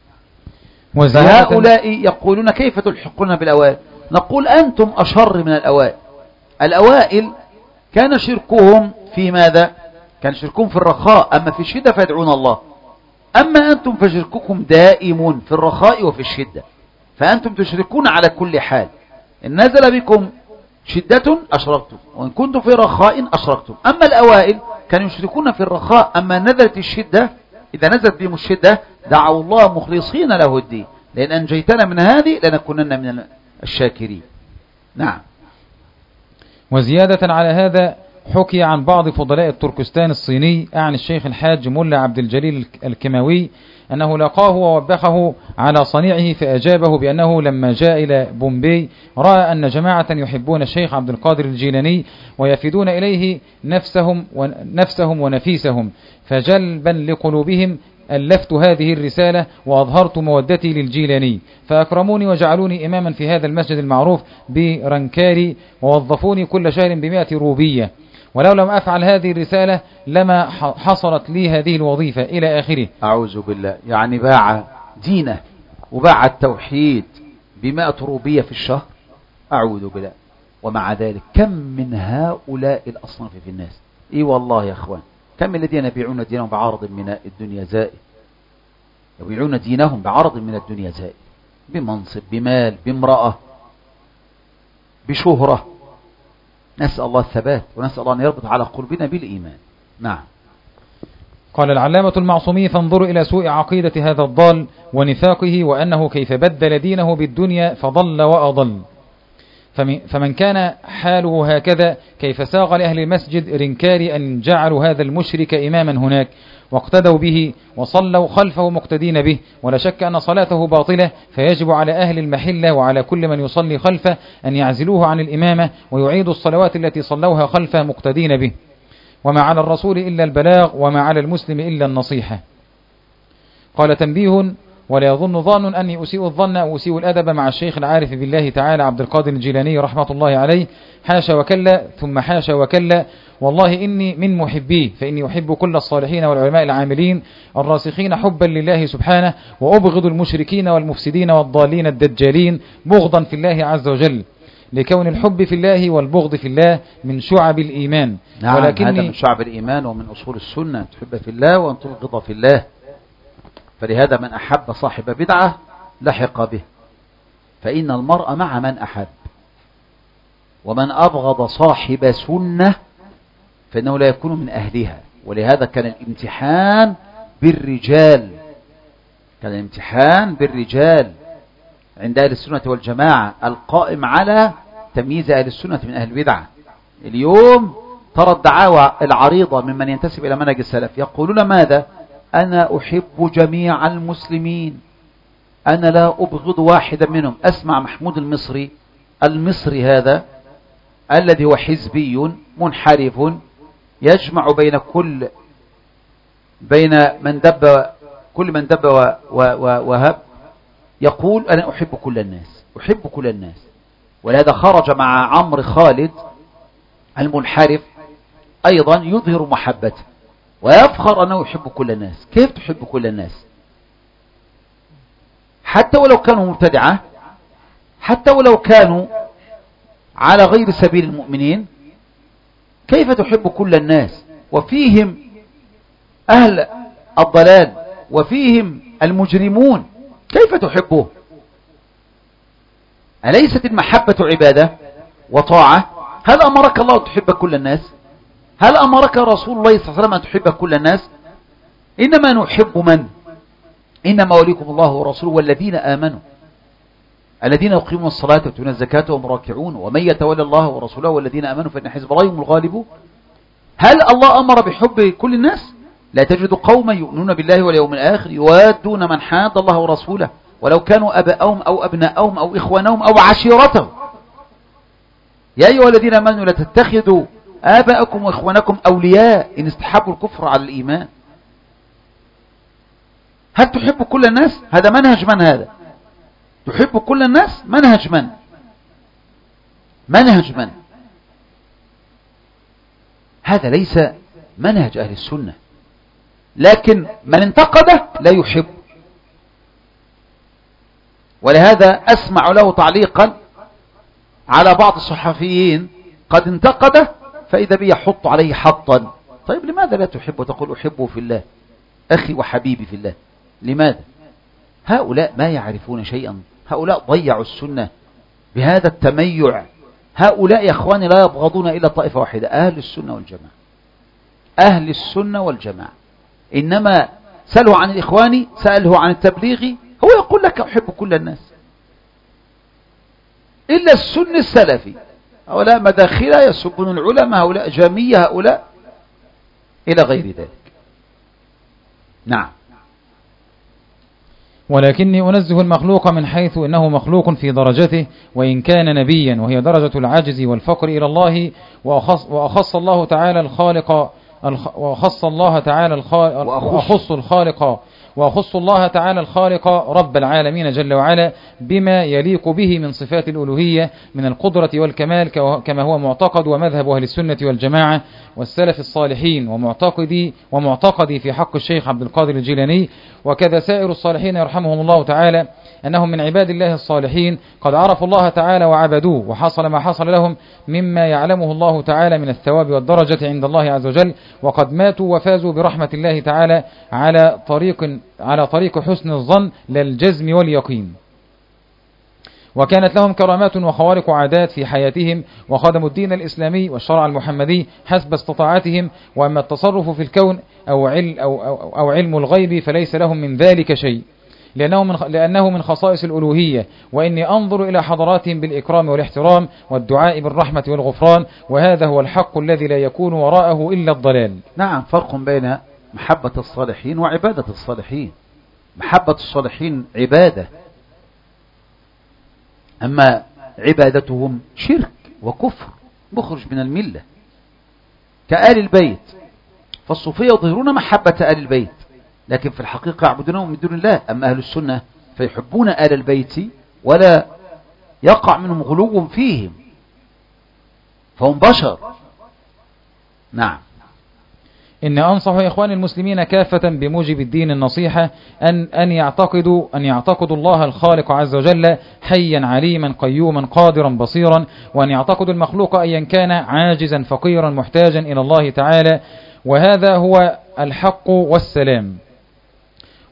فهؤلاء يقولون كيف تلحقون بالأوائل نقول أنتم أشر من الأوائل. الأوائل كان شركهم في ماذا؟ كان شركهم في الرخاء أما في الشدة فيدعون الله. أما أنتم فشرككم دائم في الرخاء وفي الشدة فأنتم تشركون على كل حال إن نزل بكم شدة أشركتم وإن كنتم في رخاء أشركتم. أما الأوائل كانوا يشركون في الرخاء أما نزلت الشدة إذا نزلت بهم الشدة دعوا الله مخلصين له الدين لأن أنجيتنا من هذه لنكونن من الشاكرين. نعم. وزيادة على هذا حكي عن بعض فضلاء التركستان الصيني عن الشيخ الحاج ملا عبد الجليل الكيماوي أنه لقاه ووبخه على صنيعه فأجابه بأنه لما جاء إلى بومبي رأى أن جماعة يحبون الشيخ عبد القادر الجيلاني ويفدون إليه نفسهم ونفسهم ونفيسهم فجلبا لقلوبهم ألفت هذه الرسالة وأظهرت مودتي للجيلاني فأكرموني وجعلوني إماما في هذا المسجد المعروف برنكاري ووظفوني كل شهر بمائة روبية ولو لم أفعل هذه الرسالة لما حصلت لي هذه الوظيفة إلى آخره. أعوذ بالله. يعني باع دينه وباع التوحيد بمائة روبية في الشهر. أعوذ بالله. ومع ذلك كم من هؤلاء الأصناف في الناس. إي والله يا أخوان كم الذين يبيعون دينهم بعرض من الدنيا زائد يبيعون دينهم بعرض من الدنيا زائد بمنصب بمال بامرأة بشهرة. نسأل الله الثبات ونسأل الله أن يربط على قلوبنا بالإيمان. نعم. قال العلامة المعصومي فانظروا إلى سوء عقيدة هذا الضال ونفاقه وأنه كيف بدل دينه بالدنيا فضل وأضل. فمن كان حاله هكذا كيف ساغ لأهل المسجد رنكاري أن جعلوا هذا المشرك إماما هناك واقتدوا به وصلوا خلفه مقتدين به ولا شك أن صلاته باطلة فيجب على أهل المحلة وعلى كل من يصلي خلفه أن يعزلوه عن الإمامة ويعيدوا الصلوات التي صلوها خلفه مقتدين به. وما على الرسول إلا البلاغ وما على المسلم إلا النصيحة. قال تنبيه ولا يظن ظان أني أسيء الظن أو أسيء الأدب مع الشيخ العارف بالله تعالى عبد القادر الجيلاني رحمة الله عليه حاشا وكلا ثم حاشا وكلا والله إني من محبيه فإني أحب كل الصالحين والعلماء العاملين الراسخين حبا لله سبحانه وأبغض المشركين والمفسدين والضالين الدجالين بغضا في الله عز وجل لكون الحب في الله والبغض في الله من شعب الإيمان. نعم ولكني هذا من شعب الإيمان ومن أصول السنة تحب في الله وأن تبغض في الله. فلهذا من أحب صاحب بدعة لحق به فإن المرء مع من أحب، ومن أبغض صاحب سنة فإنه لا يكون من أهلها. ولهذا كان الامتحان بالرجال، كان الامتحان بالرجال عند أهل السنة والجماعة القائم على تمييز أهل السنة من أهل البدعة. اليوم ترى الدعاوى العريضة ممن ينتسب إلى منهج السلف يقولون ماذا؟ أنا أحب جميع المسلمين، أنا لا أبغض واحدا منهم. أسمع محمود المصري المصري هذا الذي هو حزبي منحرف يجمع بين كل بين من دب كل من دب وهب، يقول أنا أحب كل الناس، أحب كل الناس. ولهذا خرج مع عمرو خالد المنحرف أيضا يظهر محبته ويفخر أنه يحب كل الناس. كيف تحب كل الناس؟ حتى ولو كانوا مبتدعة، حتى ولو كانوا على غير سبيل المؤمنين، كيف تحب كل الناس وفيهم أهل الضلال وفيهم المجرمون؟ كيف تحبه؟ أليست المحبة عبادة وطاعة؟ هل أمرك الله تحب كل الناس؟ هل أمرك رسول الله صلى الله عليه وسلم أن تحب كل الناس؟ إنما نحب من؟ إنما وليكم الله ورسوله والذين آمنوا الذين يقيمون الصلاة ويؤتون الزكاة وهم راكعون ومن يتولى الله ورسوله والذين آمنوا فإن حزب الله هم الغالبون. هل الله أمر بحب كل الناس؟ لا تجد قوما يؤمنون بالله واليوم الآخر يوادون من حاد الله ورسوله ولو كانوا أباءهم أو أبناءهم أو إخوانهم أو عشيرتهم. يا أيها الذين آمنوا لا تتخذوا آباءكم وإخوانكم أولياء إن استحبوا الكفر على الإيمان. هل تحب كل الناس؟ هذا منهج من؟ هذا تحب كل الناس منهج من؟ منهج من؟ هذا ليس منهج أهل السنة. لكن من انتقده لا يحب. ولهذا أسمع له تعليقا على بعض الصحفيين قد انتقده فإذا بي يحط عليه حطا. طيب لماذا لا تحب وتقول أحبه في الله أخي وحبيبي في الله؟ لماذا؟ هؤلاء ما يعرفون شيئا، هؤلاء ضيعوا السنة بهذا التميع. هؤلاء يا أخواني لا يبغضون إلا طائفة واحدة، أهل السنة والجماعة، أهل السنة والجماعة. إنما سأله عن الإخواني، سأله عن التبليغي، هو يقول لك أحب كل الناس إلا السنة السلفي. هؤلاء مداخلة يسبون العلماء، هؤلاء جامية، هؤلاء إلى غير ذلك. نعم. ولكني أنزه المخلوق من حيث إنه مخلوق في درجته وإن كان نبيا، وهي درجة العجز والفقر إلى الله. وأخص, وأخص الله تعالى الخالق وأخص الله تعالى الخالق وأخص الخالق وأخص الله تعالى الخالق رب العالمين جل وعلا بما يليق به من صفات الألوهية من القدرة والكمال، كما هو معتقد ومذهب أهل السنة والجماعة والسلف الصالحين ومعتقدي ومعتقدي في حق الشيخ عبد القادر الجيلاني، وكذا سائر الصالحين يرحمهم الله تعالى، أنهم من عباد الله الصالحين قد عرفوا الله تعالى وعبدوه، وحصل ما حصل لهم مما يعلمه الله تعالى من الثواب والدرجة عند الله عز وجل، وقد ماتوا وفازوا برحمة الله تعالى على طريق على طريق حسن الظن للجزم واليقين. وكانت لهم كرامات وخوارق عادات في حياتهم، وخدموا الدين الإسلامي والشرع المحمدي حسب استطاعتهم. وأما التصرف في الكون أو, عل أو, أو, أو علم الغيب فليس لهم من ذلك شيء، لأنه من, لأنه من خصائص الألوهية. وإني أنظر إلى حضراتهم بالإكرام والاحترام والدعاء بالرحمة والغفران، وهذا هو الحق الذي لا يكون وراءه إلا الضلال. نعم، فرق بين محبة الصالحين وعبادة الصالحين. محبة الصالحين عبادة، أما عبادتهم شرك وكفر مخرج من الملة، كآل البيت. فالصوفية يظهرون محبة آل البيت لكن في الحقيقة يعبدونهم من دون الله. أما أهل السنة فيحبون آل البيت ولا يقع منهم غلو فيهم، فهم بشر. نعم. إن أنصح إخوان المسلمين كافة بموجب الدين النصيحة أن أن يعتقدوا أن يعتقدوا الله الخالق عز وجل حيا عليما قيوما قادرا بصيرا، وأن يعتقدوا المخلوق أيا كان عاجزا فقيرا محتاجا إلى الله تعالى، وهذا هو الحق والسلام.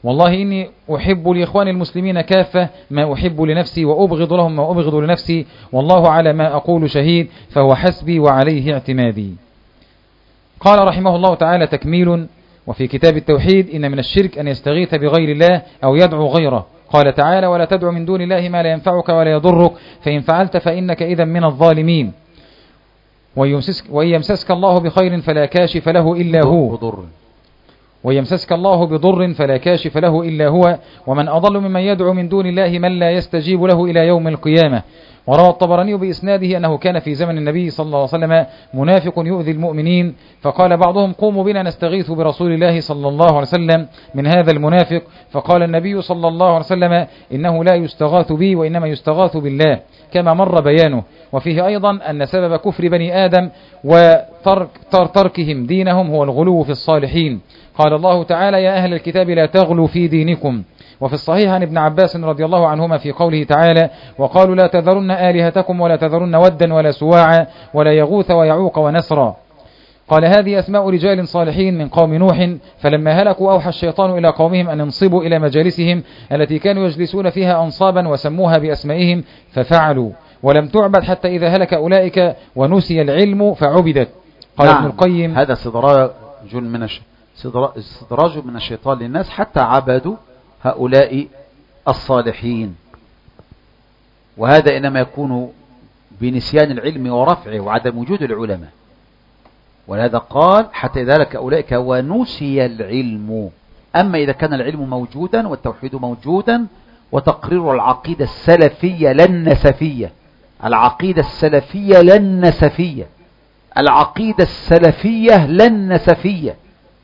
والله إني أحب لإخواني المسلمين كافة ما أحب لنفسي وأبغض لهم ما أبغض لنفسي، والله على ما أقول شهيد، فهو حسبي وعليه اعتمادي. قال رحمه الله تعالى تكميل: وفي كتاب التوحيد إن من الشرك أن يستغيث بغير الله أو يدعو غيره. قال تعالى: ولا تدع من دون الله ما لا ينفعك ولا يضرك، فإن فعلت فإنك إذا من الظالمين. وإن يمسسك الله بخير فلا كاشف له إلا هو ويمسسك الله بضر فلا كاشف له إلا هو، ومن أضل ممن يدعو من دون الله من لا يستجيب له إلى يوم القيامة. وروى الطبراني بإسناده أنه كان في زمن النبي صلى الله عليه وسلم منافق يؤذي المؤمنين، فقال بعضهم: قوموا بنا نستغيث برسول الله صلى الله عليه وسلم من هذا المنافق، فقال النبي صلى الله عليه وسلم: إنه لا يستغاث بي وإنما يستغاث بالله، كما مر بيانه. وفيه أيضا أن سبب كفر بني آدم وترك تركهم دينهم هو الغلو في الصالحين. قال الله تعالى: يا أهل الكتاب لا تغلوا في دينكم. وفي الصحيح عن ابن عباس رضي الله عنهما في قوله تعالى: وقالوا لا تذرن آلهتكم ولا تذرن ودا ولا سواعا ولا يغوث ويعوق ونسرا. قال: هذه أسماء رجال صالحين من قوم نوح، فلما هلكوا أوحى الشيطان إلى قومهم أن انصبوا إلى مجالسهم التي كانوا يجلسون فيها أنصابا وسموها بأسمائهم ففعلوا، ولم تعبد حتى إذا هلك أولئك ونسي العلم فعبدت. قال نعم. ابن القيم: هذا استدراج من الش... استدراج من الشيطان للناس حتى عبدوا هؤلاء الصالحين، وهذا إنما يكون بنسيان العلم ورفعه وعدم وجود العلماء. ولهذا قال: حتى إذا هلك أولئك ونسي العلم. أما إذا كان العلم موجودا والتوحيد موجودا وتقرير العقيدة السلفية لا النسفية، العقيدة السلفية لا النسفية، العقيدة السلفية لا النسفية،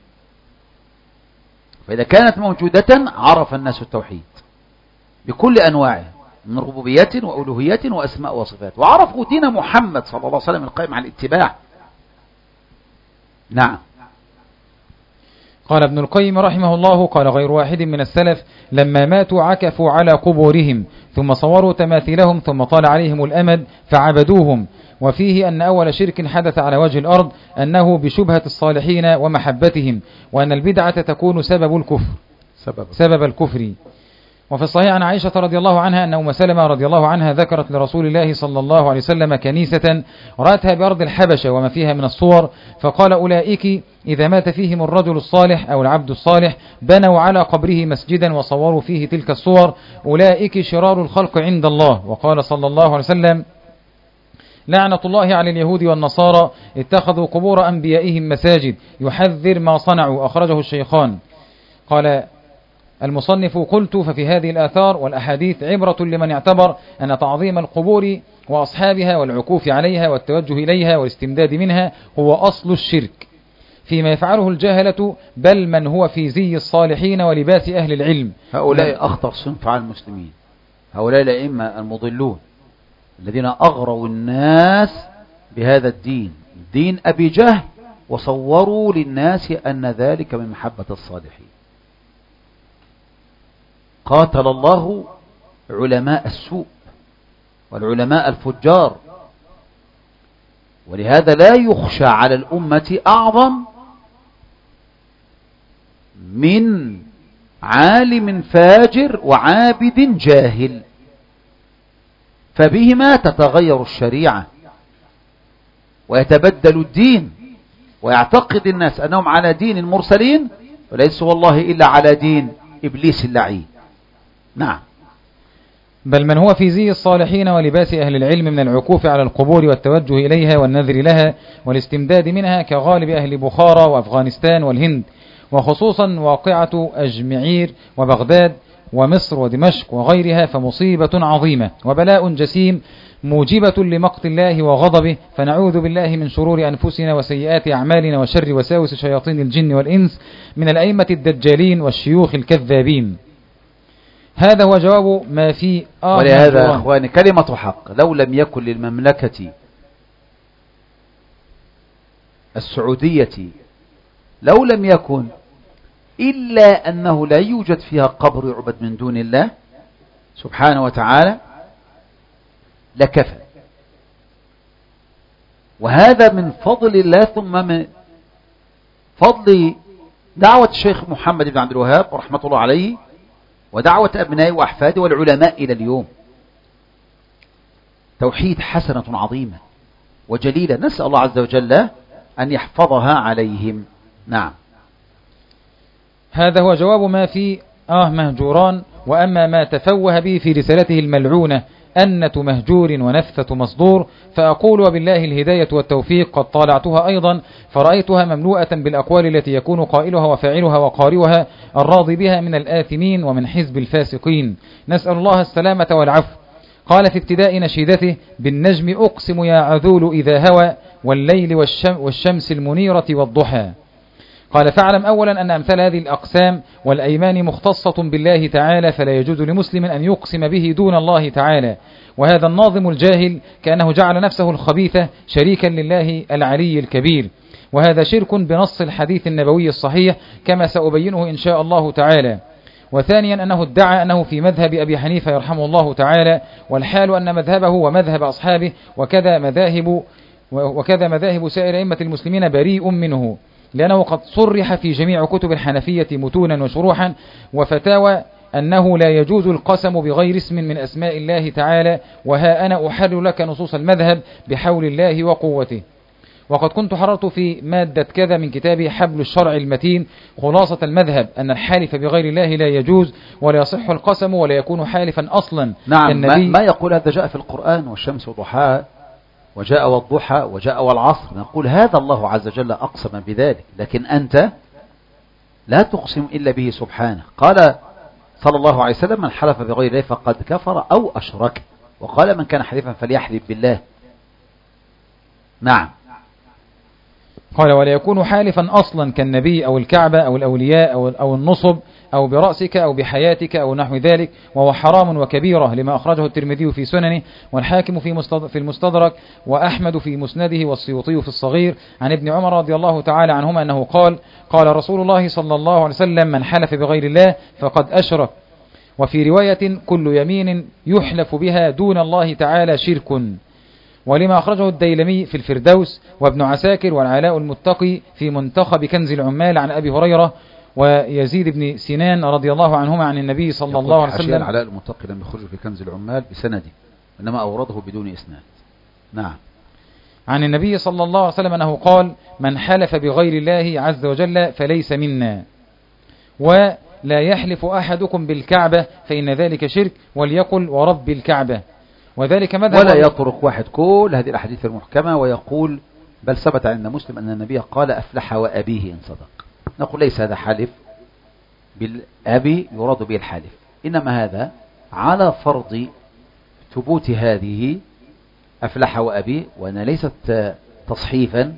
فإذا كانت موجودة عرف الناس التوحيد بكل أنواعه من ربوبية وألوهية وأسماء وصفات، وعرفوا دين محمد صلى الله عليه وسلم القائم على الاتباع. نعم. قال ابن القيم رحمه الله: قال غير واحد من السلف لما ماتوا عكفوا على قبورهم ثم صوروا تماثيلهم ثم طال عليهم الأمد فعبدوهم. وفيه أن أول شرك حدث على وجه الأرض أنه بشبهة الصالحين ومحبتهم، وأن البدعة تكون سبب الكفر سبب, سبب الكفر. وفي الصحيح عن عائشة رضي الله عنها أن أم سلمة رضي الله عنها ذكرت لرسول الله صلى الله عليه وسلم كنيسة رأتها بأرض الحبشة وما فيها من الصور، فقال: أولئك إذا مات فيهم الرجل الصالح أو العبد الصالح بنوا على قبره مسجدا وصوروا فيه تلك الصور، أولئك شرار الخلق عند الله. وقال صلى الله عليه وسلم: لعنة الله على اليهود والنصارى اتخذوا قبور أنبيائهم مساجد، يحذر ما صنعوا. أخرجه الشيخان. قال المصنف: قلت ففي هذه الآثار والأحاديث عبرة لمن اعتبر أن تعظيم القبور وأصحابها والعكوف عليها والتوجه إليها والاستمداد منها هو أصل الشرك فيما يفعله الجاهلة، بل من هو في زي الصالحين ولباس أهل العلم. هؤلاء أخطر صنف على المسلمين، هؤلاء الأئمة المضلون الذين أغروا الناس بهذا الدين، دين أبي جهل، وصوروا للناس أن ذلك من محبة الصالحين. قاتل الله علماء السوء والعلماء الفجار، ولهذا لا يخشى على الأمة أعظم من عالم فاجر وعابد جاهل، فبهما تتغير الشريعة ويتبدل الدين، ويعتقد الناس أنهم على دين المرسلين وليسوا والله إلا على دين إبليس اللعين. نعم. بل من هو في زي الصالحين ولباس أهل العلم من العكوف على القبور والتوجه إليها والنذر لها والاستمداد منها كغالب أهل بخارى وأفغانستان والهند، وخصوصا واقعة أجمعير وبغداد ومصر ودمشق وغيرها، فمصيبة عظيمة وبلاء جسيم موجبة لمقت الله وغضبه، فنعوذ بالله من شرور أنفسنا وسيئات أعمالنا وشر وساوس شياطين الجن والإنس من الأئمة الدجالين والشيوخ الكذابين. هذا هو جواب ما في آه ولهذا يا أخواني كلمة حق، لو لم يكن للمملكة السعودية لو لم يكن إلا أنه لا يوجد فيها قبر يعبد من دون الله سبحانه وتعالى لكفى، وهذا من فضل الله ثم من فضل دعوة الشيخ محمد بن عبد الوهاب رحمة الله عليه ودعوة أبنائه وأحفاده والعلماء إلى اليوم توحيد حسنة عظيمة وجليلة، نسأل الله عز وجل أن يحفظها عليهم. نعم. هذا هو جواب ما في آه مهجوران. وأما ما تفوه به في رسالته الملعونة أنة مهجور ونفثة مصدور، فأقول وبالله الهداية والتوفيق قد طالعتها أيضا فرأيتها مملوءة بالأقوال التي يكون قائلها وفاعلها وقارئها الراضي بها من الآثمين ومن حزب الفاسقين، نسأل الله السلامة والعفو. قال في ابتداء نشيدته: بالنجم أقسم يا عذول إذا هوى والليل والشم والشمس المنيرة والضحى. قال: فاعلم أولا أن أمثال هذه الأقسام والأيمان مختصة بالله تعالى، فلا يجوز لمسلم أن يقسم به دون الله تعالى. وهذا الناظم الجاهل كأنه جعل نفسه الخبيثة شريكا لله العلي الكبير، وهذا شرك بنص الحديث النبوي الصحيح كما سأبينه إن شاء الله تعالى. وثانيا أنه ادعى أنه في مذهب أبي حنيفة يرحمه الله تعالى، والحال أن مذهبه ومذهب أصحابه وكذا مذاهب وكذا مذاهب سائر أئمة المسلمين بريء منه، لأنه قد صرح في جميع كتب الحنفية متونا وشروحا وفتاوى أنه لا يجوز القسم بغير اسم من أسماء الله تعالى. وها أنا أحل لك نصوص المذهب بحول الله وقوته. وقد كنت حررت في مادة كذا من كتابي حبل الشرع المتين خلاصة المذهب أن الحالف بغير الله لا يجوز ولا يصح القسم ولا يكون حالفا أصلا. نعم. ما, ما يقول هذا جاء في القرآن والشمس وضحاها وجاء والضحى وجاء والعصر، نقول هذا الله عز وجل أقسم بذلك، لكن أنت لا تقسم إلا به سبحانه. قال صلى الله عليه وسلم: من حلف بغير الله فقد كفر أو أشرك، وقال: من كان حليفا فليحلف بالله. نعم. قال: ولا يكون حالفا أصلا كالنبي أو الكعبة أو الأولياء أو, أو النصب أو برأسك أو بحياتك أو نحو ذلك، وهو حرام وكبيرة لما أخرجه الترمذي في سننه والحاكم في في المستدرك وأحمد في مسنده والسيوطي في الصغير عن ابن عمر رضي الله تعالى عنهما أنه قال: قال رسول الله صلى الله عليه وسلم: من حلف بغير الله فقد أشرك. وفي رواية: كل يمين يحلف بها دون الله تعالى شرك. ولما أخرجه الديلمي في الفردوس وابن عساكر والعلاء المتقي في منتخب كنز العمال عن أبي هريرة ويزيد بن سنان رضي الله عنهما عن النبي صلى الله عليه وسلم. العلاء المتقي لم يخرج في كنز العمال بسنده، إنما أورده بدون إسناد. نعم. عن النبي صلى الله عليه وسلم أنه قال: من حلف بغير الله عز وجل فليس منا، ولا يحلف أحدكم بالكعبة فإن ذلك شرك، وليقل ورب الكعبة. وذلك مذهب ولا يطرق واحد كل هذه الأحاديث المحكمة ويقول بل ثبت عند مسلم أن النبي قال: أفلح وأبيه إن صدق. نقول ليس هذا حلف بالأبي يراد به الحلف، إنما هذا على فرض ثبوت هذه أفلح وأبيه وأن ليست تصحيفا،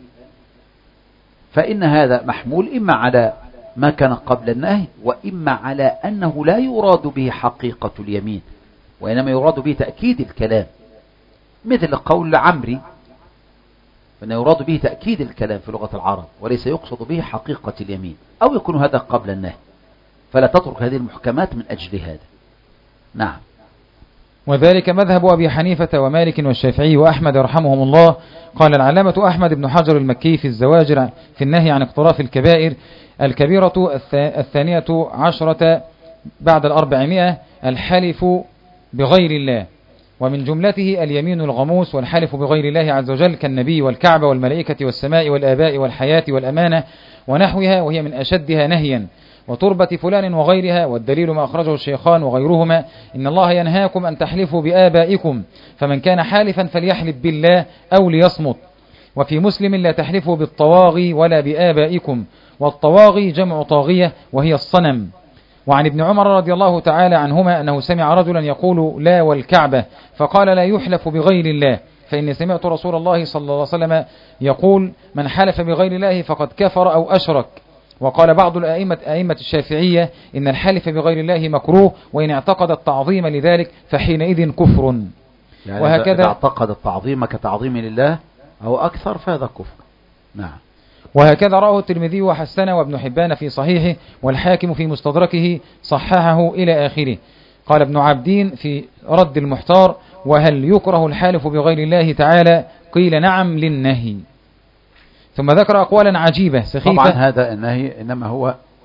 فإن هذا محمول إما على ما كان قبل النهي وإما على أنه لا يراد به حقيقة اليمين وإنما يراد به تأكيد الكلام، مثل قول عمري فإنه يراد به تأكيد الكلام في لغة العرب وليس يقصد به حقيقة اليمين، أو يكون هذا قبل النهي، فلا تترك هذه المحكمات من أجل هذا. نعم. وذلك مذهب أبي حنيفة ومالك والشافعي وأحمد رحمهم الله. قال العلامة أحمد بن حجر المكي في الزواجر في النهي عن اقتراف الكبائر: الكبيرة الثانية عشرة بعد الأربعمائة الحلف بغير الله، ومن جملته اليمين الغموس والحلف بغير الله عز وجل كالنبي والكعبة والملائكة والسماء والآباء والحياة والأمانة ونحوها، وهي من أشدها نهيا، وتربة فلان وغيرها. والدليل ما أخرجه الشيخان وغيرهما: إن الله ينهاكم أن تحلفوا بآبائكم، فمن كان حالفا فليحلف بالله أو ليصمت. وفي مسلم: لا تحلفوا بالطواغي ولا بآبائكم، والطواغي جمع طاغية وهي الصنم. وعن ابن عمر رضي الله تعالى عنهما أنه سمع رجلا يقول: لا والكعبة، فقال: لا يحلف بغير الله، فإني سمعت رسول الله صلى الله عليه وسلم يقول: من حلف بغير الله فقد كفر أو أشرك. وقال بعض الأئمة أئمة الشافعية: إن الحلف بغير الله مكروه، وإن اعتقد التعظيم لذلك فحينئذ كفر. يعني وهكذا إذا اعتقد التعظيم كتعظيم لله أو أكثر فهذا كفر. نعم. وهكذا رأه الترمذي وحسنه وابن حبان في صحيحه والحاكم في مستدركه صححه إلى آخره. قال ابن عابدين في رد المحتار: وهل يكره الحالف بغير الله تعالى؟ قيل نعم للنهي. ثم ذكر أقوالا عجيبة سخيفة. طبعا هذا النهي إنما هو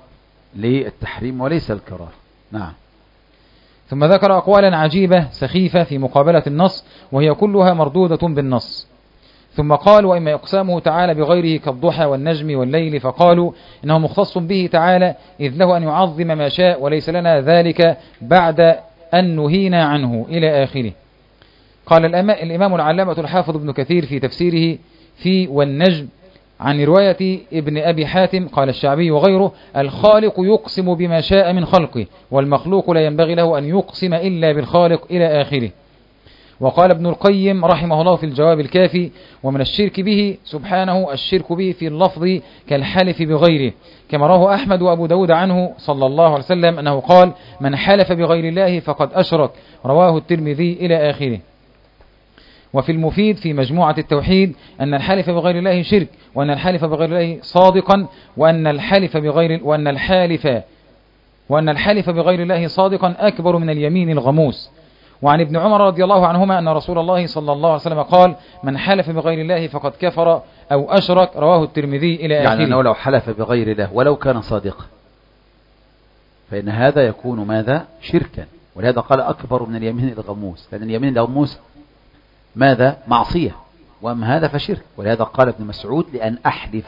للتحريم وليس الكراهة. نعم. ثم ذكر أقوالا عجيبة سخيفة في مقابلة النص وهي كلها مردودة بالنص. ثم قال: وإما إقسامه تعالى بغيره كالضحى والنجم والليل، فقالوا إنه مختص به تعالى إذ له أن يعظم ما شاء وليس لنا ذلك بعد أن نهينا عنه إلى آخره. قال الإمام العلامة الحافظ ابن كثير في تفسيره في والنجم عن رواية ابن أبي حاتم قال الشعبي وغيره: الخالق يقسم بما شاء من خلقه والمخلوق لا ينبغي له أن يقسم إلا بالخالق إلى آخره. وقال ابن القيم رحمه الله في الجواب الكافي: ومن الشرك به سبحانه الشرك به في اللفظ كالحلف بغيره، كما رواه أحمد وأبو داود عنه صلى الله عليه وسلم أنه قال: من حلف بغير الله فقد أشرك، رواه الترمذي إلى آخره. وفي المفيد في مجموعة التوحيد أن الحلف بغير الله شرك، وأن الحلف بغير الله صادقا، وأن الحلف بغير وأن الحالف وأن الحلف بغير الله صادقا أكبر من اليمين الغموس. وعن ابن عمر رضي الله عنهما أن رسول الله صلى الله عليه وسلم قال: من حلف بغير الله فقد كفر أو أشرك، رواه الترمذي إلى آخره. يعني أنه لو حلف بغير الله ولو كان صادقا فإن هذا يكون ماذا؟ شركا. ولهذا قال أكبر من اليمين الغموس، لأن اليمين الغموس ماذا؟ معصية، وأما هذا فشرك. ولهذا قال ابن مسعود: لأن أحلف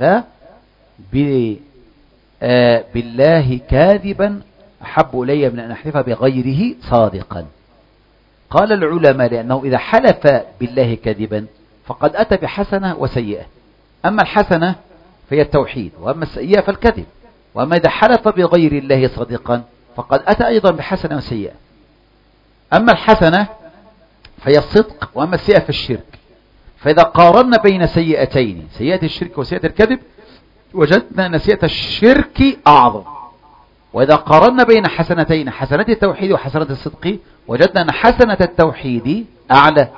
بالله كاذبا أحب إلي من أن أحلف بغيره صادقا. قال العلماء: لأنه إذا حلف بالله كاذبا فقد أتى بحسنة وسيئة، أما الحسنة فهي التوحيد، وأما السيئة فالكذب. وأما إذا حلف بغير الله صادقا فقد أتى أيضا بحسنة وسيئة، أما الحسنة فهي الصدق، وأما السيئة فالشرك. فإذا قارنا بين سيئتين، سيئة الشرك وسيئة الكذب، وجدنا أن سيئة الشرك أعظم. وإذا قارنا بين حسنتين، حسنة التوحيد وحسنة الصدق، وجدنا أن حسنة التوحيد أعلى.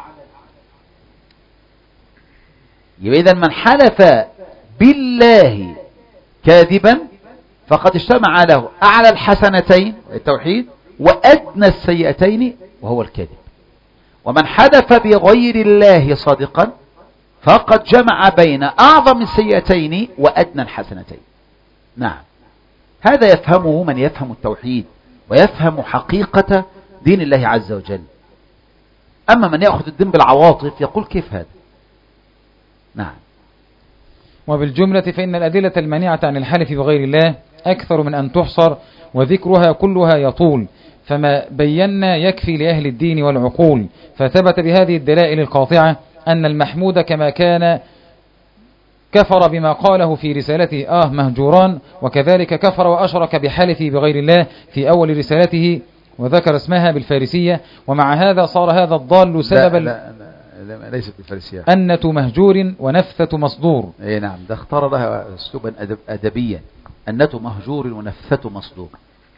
يبقى إذن من حلف بالله كاذبا فقد اجتمع له أعلى الحسنتين التوحيد وأدنى السيئتين وهو الكذب. ومن حلف بغير الله صادقا فقد جمع بين أعظم السيئتين وأدنى الحسنتين. نعم، هذا يفهمه من يفهم التوحيد ويفهم حقيقة دين الله عز وجل. أما من يأخذ الدين بالعواطف يقول كيف هذا؟ نعم. وبالجملة فإن الأدلة المانعة عن الحلف بغير الله أكثر من أن تحصر، وذكرها كلها يطول، فما بينا يكفي لأهل الدين والعقول. فثبت بهذه الدلائل القاطعة أن المحمود كما كان كفر بما قاله في رسالته آه مهجوران، وكذلك كفر وأشرك بحلفه بغير الله في أول رسالته وذكر اسمها بالفارسية. ومع هذا صار هذا الضال سببا لا لا لا ليست بالفارسية، أنة مهجور ونفثة مصدور. اي نعم، ده اختار لها اسلوبا أدب أدبيا، أنة مهجور ونفثة مصدور.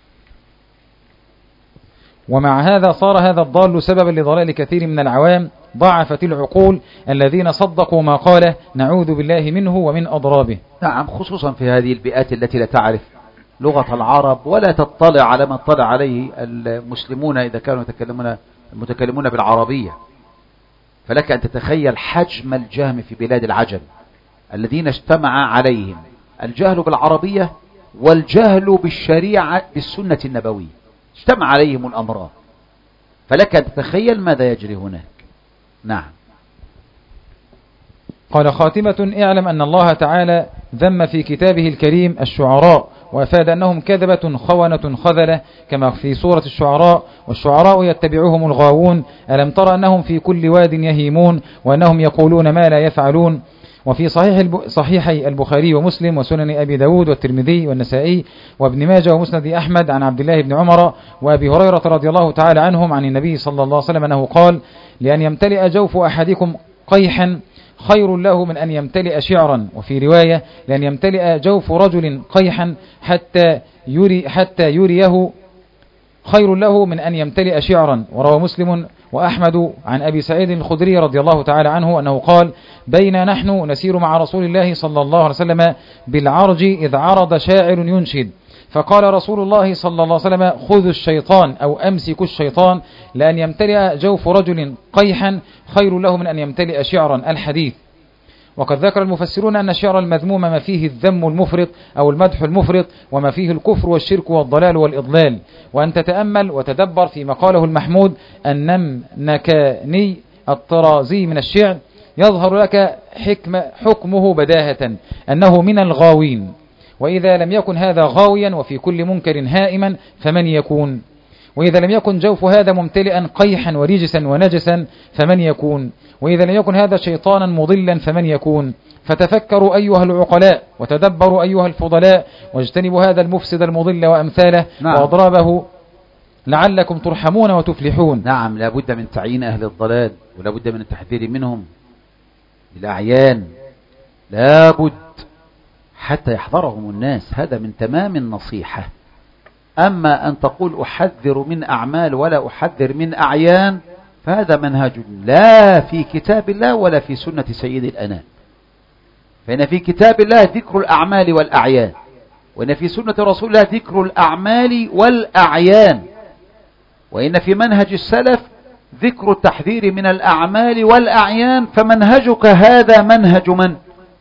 ومع هذا صار هذا الضال سببا لضلال كثير من العوام ضعفت العقول الذين صدقوا ما قاله، نعوذ بالله منه ومن أضرابه. نعم، خصوصا في هذه البيئات التي لا تعرف لغة العرب ولا تطلع على ما اطلع عليه المسلمون إذا كانوا يتكلمون المتكلمون بالعربية. فلك أن تتخيل حجم الجهم في بلاد العجم الذين اجتمع عليهم الجهل بالعربية والجهل بالشريعة بالسنة النبوية، اجتمع عليهم الأمران. فلك أن تتخيل ماذا يجري هناك. نعم. قال خاتمة: اعلم أن الله تعالى ذم في كتابه الكريم الشعراء، وأفاد أنهم كذبة خونة خذلة، كما في سورة الشعراء: والشعراء يتبعهم الغاوون ألم تر أنهم في كل واد يهيمون وأنهم يقولون ما لا يفعلون. وفي صحيح الب... صحيحي البخاري ومسلم وسنن أبي داود والترمذي والنسائي وابن ماجه ومسند أحمد عن عبد الله بن عمر وأبي هريرة رضي الله تعالى عنهم عن النبي صلى الله عليه وسلم أنه قال: لأن يمتلئ جوف أحدكم قيحا خير له من أن يمتلئ شعرا. وفي رواية: لأن يمتلئ جوف رجل قيحا حتى يري حتى يريه خير له من أن يمتلئ شعرا. وروى مسلم وأحمد عن أبي سعيد الخدري رضي الله تعالى عنه أنه قال: بين نحن نسير مع رسول الله صلى الله عليه وسلم بالعرج إذ عرض شاعر ينشد، فقال رسول الله صلى الله عليه وسلم: خذوا الشيطان أو أمسكوا الشيطان، لأن يمتلئ جوف رجل قيحا خير له من أن يمتلئ شعرا. الحديث. وقد ذكر المفسرون أن الشعر المذموم ما فيه الذم المفرط أو المدح المفرط، وما فيه الكفر والشرك والضلال والإضلال. وأن تتأمل وتدبر في مقاله المحمود النمنكاني الطرازي من الشعر، يظهر لك حكم حكمه بداهة أنه من الغاوين. وإذا لم يكن هذا غاويا وفي كل منكر هائما فمن يكون؟ وإذا لم يكن جوف هذا ممتلئا قيحا ورجسا ونجسا فمن يكون؟ وإذا لم يكن هذا شيطانا مضلا فمن يكون؟ فتفكروا أيها العقلاء وتدبروا أيها الفضلاء، واجتنبوا هذا المفسد المضل وأمثاله نعم. وأضرابه لعلكم ترحمون وتفلحون. نعم، لا بد من تعيين أهل الضلال، ولا بد من التحذير منهم بالأعيان، لا بد حتى يحضرهم الناس. هذا من تمام النصيحة. أما أن تقول أحذر من أعمال ولا أحذر من أعيان، فهذا منهج لا في كتاب الله ولا في سنة سيد الأنام. فإن في كتاب الله ذكر الأعمال والأعيان، وإن في سنة رسول الله ذكر الأعمال والأعيان، وإن في منهج السلف ذكر التحذير من الأعمال والأعيان. فمنهجك هذا منهج من؟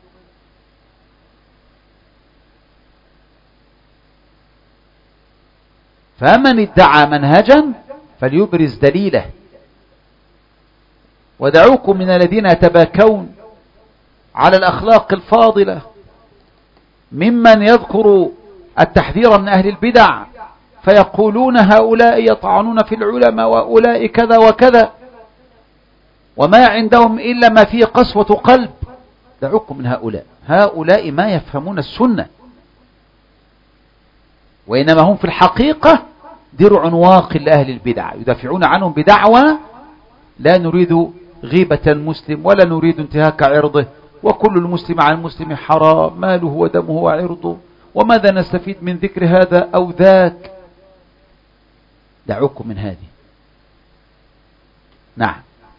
فمن ادعى منهجا فليبرز دليله. ودعوكم من الذين يتباكون على الأخلاق الفاضلة ممن يذكر التحذير من أهل البدع، فيقولون هؤلاء يطعنون في العلماء وأولئك كذا وكذا، وما عندهم إلا ما فيه قسوة قلب. دعوكم من هؤلاء، هؤلاء ما يفهمون السنة، وإنما هم في الحقيقة درع واق لأهل البدع، يدافعون عنهم بدعوى لا نريد غيبة المسلم ولا نريد انتهاك عرضه، وكل المسلم على المسلم حرام، ماله ودمه وعرضه، وماذا نستفيد من ذكر هذا أو ذاك؟ دعوكم من هذه. نعم.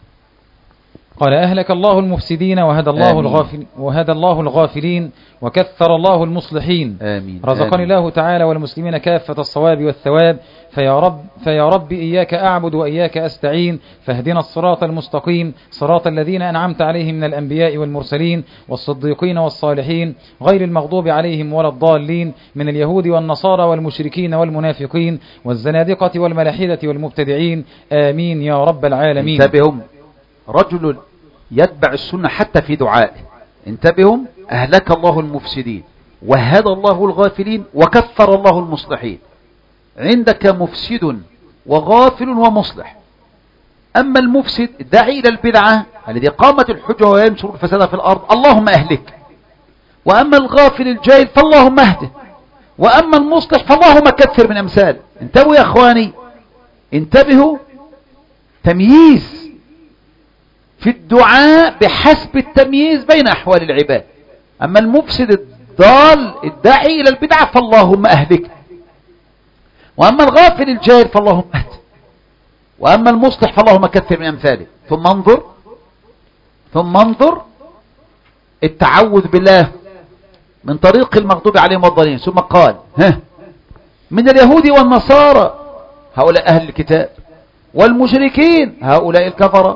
قال أهلك الله المفسدين وهدى الله الغافلين وهدى الله الغافلين وكثر الله المصلحين. آمين. رزقني الله تعالى والمسلمين كافة الصواب والثواب، فيا رب فيا رب إياك أعبد وإياك أستعين، فاهدنا الصراط المستقيم، صراط الذين أنعمت عليهم من الأنبياء والمرسلين والصديقين والصالحين، غير المغضوب عليهم ولا الضالين، من اليهود والنصارى والمشركين والمنافقين والزنادقة والملاحدة والمبتدعين. آمين يا رب العالمين. انتبهوا، رجل يتبع السنة حتى في دعائه. انتبهوا، أهلك الله المفسدين وهدى الله الغافلين وكثر الله المصلحين. عندك مفسد وغافل ومصلح. أما المفسد الداعي إلى البدعة الذي قامت الحجة وينشر الفساد في الأرض، اللهم أهلك. وأما الغافل الجاهل فاللهم أهده. وأما المصلح فاللهم كثر من أمثال. انتبهوا يا أخواني، انتبهوا، تمييز في الدعاء بحسب التمييز بين أحوال العباد. أما المفسد الضال الداعي إلى البدعة فاللهم أهلك. وأما الغافل الجاهل فاللهم أهد. وأما المصلح فاللهم كثر من أمثاله. ثم انظر ثم انظر التعوذ بالله من طريق المغضوب عليهم والضالين. ثم قال ها من اليهود والنصارى هؤلاء أهل الكتاب، والمشركين هؤلاء الكفرة،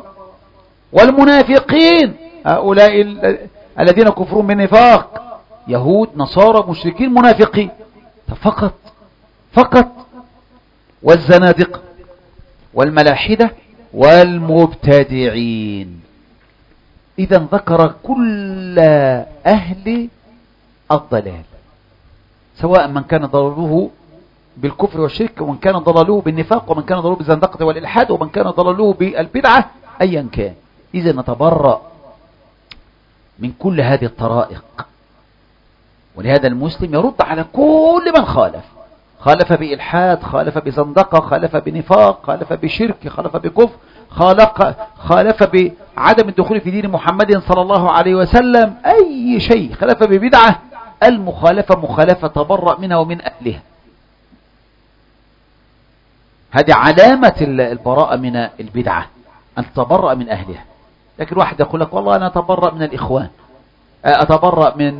والمنافقين هؤلاء الذين كفرون بالنفاق. يهود نصارى مشركين منافقين فقط فقط. والزنادقة والملاحدة والمبتدعين. إذا ذكر كل أهل الضلال، سواء من كان ضلاله بالكفر والشرك، ومن كان ضلاله بالنفاق، ومن كان ضلاله بالزندقة والإلحاد، ومن كان ضلاله بالبدعة، أيا كان. إذا نتبرأ من كل هذه الطرائق. ولهذا المسلم يرد على كل من خالف، خالف بإلحاد، خالف بزندقة، خالف بنفاق، خالف بشرك، خالف بكفر، خالف خالف بعدم الدخول في دين محمد صلى الله عليه وسلم، أي شيء خالف ببدعة. المخالفة مخالفة تبرأ منها ومن أهلها. هذه علامة البراءة من البدعة، أن تتبرأ من أهلها. لكن واحد يقول لك والله أنا أتبرأ من الإخوان، أتبرأ من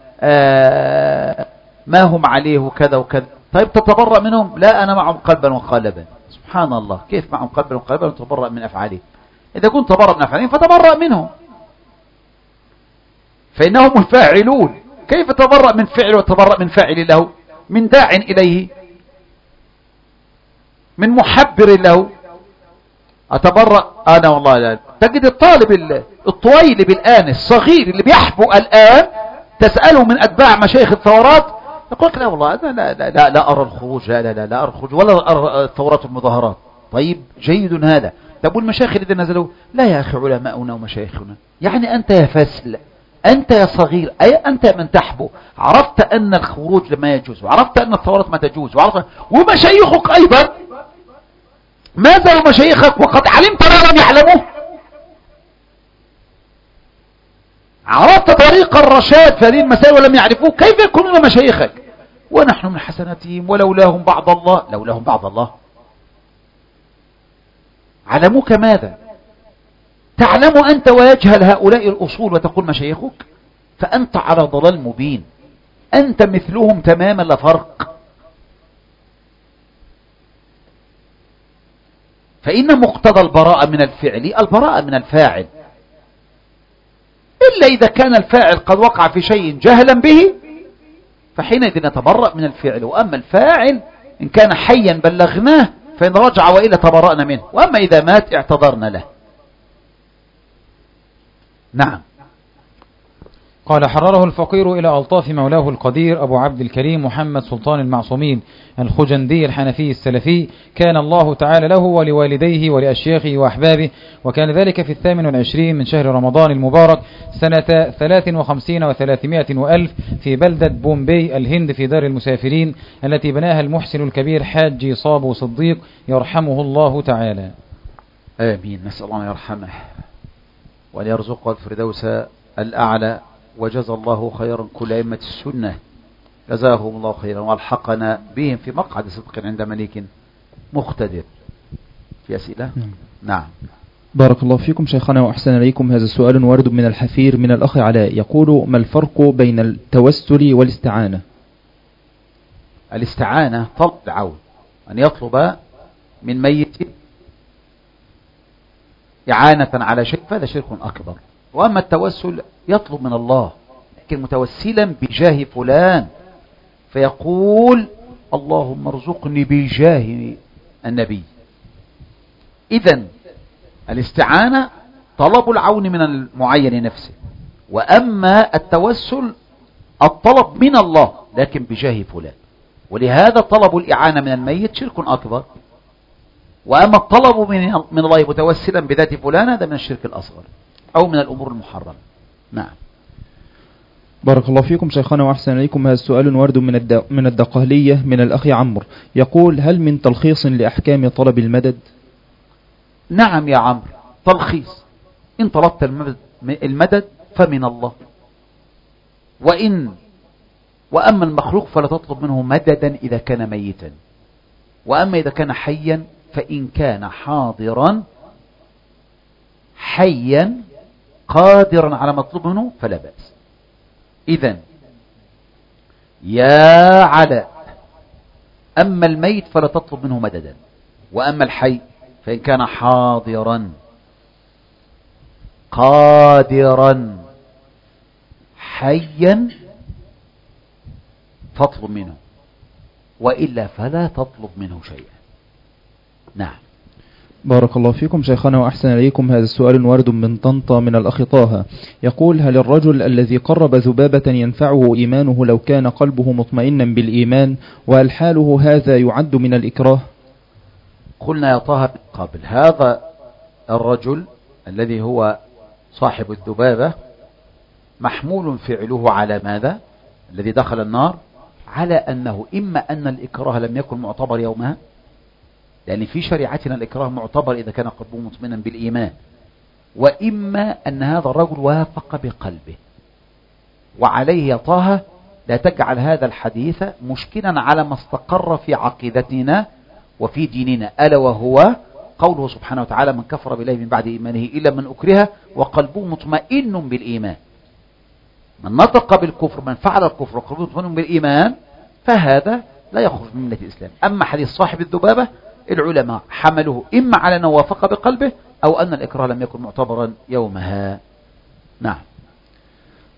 ما هم عليه وكذا وكذا. طيب تتبرأ منهم؟ لا، أنا معهم قلبا وقالبا. سبحان الله، كيف معهم قلبا وقالبا وتتبرأ من أفعالهم؟ إذا كنت تبرأ من أفعالهم فتبرأ منهم. فإنهم الفاعلون. كيف تبرأ من فعل وتبرأ من فاعل له، من داع إليه، من محبر له؟ أتبرأ أنا والله لا. تجد الطالب الطويل بالآن الصغير اللي بيحبو الآن تسأله من أتباع مشايخ الثورات يقول لك لا والله لا لا لا, لا, لا أرى الخروج، لا لا لا, لا أرى الخروج ولا أرى الثورات والمظاهرات. طيب جيد هذا. طب والمشايخ الذين نزلوا؟ لا يا أخي علماؤنا ومشايخنا. يعني أنت يا فاسل، أنت يا صغير، أي أنت من تحبو عرفت أن الخروج لما يجوز، وعرفت أن الثورات ما تجوز، وعرفت ومشايخك أيضا. ماذا مشايخك وقد علمت ما لم يعلموه؟ عرفت طريق الرشاد في هذه المسائل ولم يعرفوه، كيف يكونون مشايخك؟ ونحن من حسناتهم ولولاهم بعض الله. لولاهم بعض الله علموك ماذا؟ تعلم أنت ويجهل هؤلاء الأصول وتقول مشايخك؟ فأنت على ضلال مبين، أنت مثلهم تماما لا فرق. فإن مقتضى البراءة من الفعل البراءة من الفاعل، إلا إذا كان الفاعل قد وقع في شيء جهلا به فحينئذ نتبرأ من الفعل. وأما الفاعل إن كان حيا بلغناه، فإن رجع وإلا تبرأنا منه، وأما إذا مات اعتذرنا له. نعم. قال حرره الفقير إلى ألطاف مولاه القدير أبو عبد الكريم محمد سلطان المعصومين الخجندي الحنفي السلفي، كان الله تعالى له ولوالديه ولأشياخه وأحبابه، وكان ذلك في الثامن والعشرين من شهر رمضان المبارك سنة ثلاث وخمسين وثلاثمائة وألف في بلدة بومبي الهند في دار المسافرين التي بناها المحسن الكبير حاج صابو صديق يرحمه الله تعالى. آمين. نسأل الله يرحمه وأن يرزقه الفردوس الأعلى، وجزى الله خيرا كل أئمة السنة، جزاهم الله خيرا، والحقنا بهم في مقعد صدق عند مليك مقتدر. في أسئلة؟ نعم. بارك الله فيكم شيخنا وأحسن إليكم. هذا السؤال وارد من الحفير من الأخ علاء، يقول: ما الفرق بين التوسل والاستعانة؟ الاستعانة طلب العون، أن يطلب من ميت إعانة على شيء، فهذا شرك أكبر. وأما التوسل يطلب من الله، لكن متوسلا بجاه فلان، فيقول اللهم ارزقني بجاه النبي. إذن الاستعانة طلب العون من المعين نفسه، وأما التوسل الطلب من الله لكن بجاه فلان. ولهذا طلب الإعانة من الميت شرك أكبر، وأما الطلب من الله متوسلا بذات فلان هذا من الشرك الأصغر أو من الأمور المحرمة. نعم. بارك الله فيكم شيخنا وأحسن إليكم. هذا السؤال وارد من من الدقهلية من الأخ عمرو، يقول: هل من تلخيص لأحكام طلب المدد؟ نعم يا عمرو، تلخيص. إن طلبت المدد فمن الله، وإن وأما المخلوق فلا تطلب منه مددا إذا كان ميتا، وأما إذا كان حيا فإن كان حاضرا حيا قادرا على مطلوب منه فلا بأس. إذن يا علاء، أما الميت فلا تطلب منه مددا، وأما الحي فإن كان حاضرا قادرا حيا فاطلب منه، وإلا فلا تطلب منه شيئا. نعم. بارك الله فيكم شيخنا وأحسن إليكم. هذا السؤال وارد من طنطا من الأخ طه، يقول: هل الرجل الذي قرب ذبابة ينفعه إيمانه لو كان قلبه مطمئنا بالإيمان، وهل حاله هذا يعد من الإكراه؟ قلنا يا طه قبل، هذا الرجل الذي هو صاحب الذبابة محمول فعله على ماذا؟ الذي دخل النار على أنه إما أن الإكراه لم يكن معتبر يومها، لأن في شريعتنا الإكراه معتبر إذا كان قلبه مطمئنا بالإيمان، وإما أن هذا الرجل وافق بقلبه. وعليه يا طه لا تجعل هذا الحديث مشكلا على ما استقر في عقيدتنا وفي ديننا، ألا وهو قوله سبحانه وتعالى: من كفر بالله من بعد إيمانه إلا من أكره وقلبه مطمئن بالإيمان. من نطق بالكفر، من فعل الكفر وقلبه مطمئن بالإيمان، فهذا لا يخرج من ملة الإسلام. أما حديث صاحب الذبابة العلماء حملوه إما على أنه وافق بقلبه أو أن الإكراه لم يكن معتبرا يومها. نعم.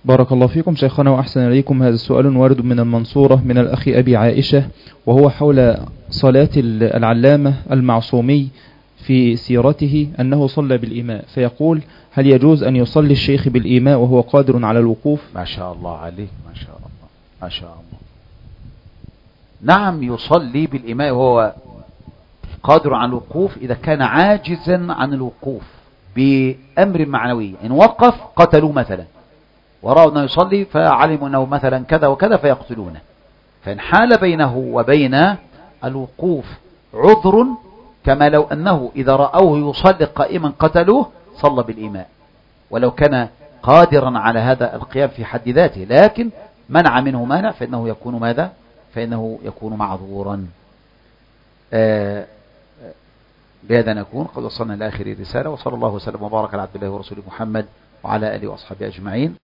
بارك الله فيكم شيخنا وأحسن إليكم. هذا السؤال وارد من المنصورة من الأخ أبي عائشة، وهو حول صلاة العلامة المعصومي في سيرته أنه صلى بالإيماء، فيقول: هل يجوز أن يصلي الشيخ بالإيماء وهو قادر على الوقوف؟ ما شاء الله عليه، ما شاء الله ما شاء الله. نعم، يصلي بالإيماء وهو قادر على الوقوف إذا كان عاجزا عن الوقوف بأمر معنوي. إن وقف قتلوا مثلا، ورأوا أنه يصلي فعلموا أنه مثلا كذا وكذا فيقتلونه. فإن حال بينه وبين الوقوف عذر، كما لو أنه إذا رأوه يصلي قائما قتلوه، صلى بالإيماء ولو كان قادرا على هذا القيام في حد ذاته، لكن منع منه مانع فإنه يكون ماذا؟ فإنه يكون معذورا. آه بهذا نكون قد وصلنا لآخر الرسالة، وصلى الله وسلم وبارك على عبد الله ورسوله محمد وعلى آله وأصحابه أجمعين.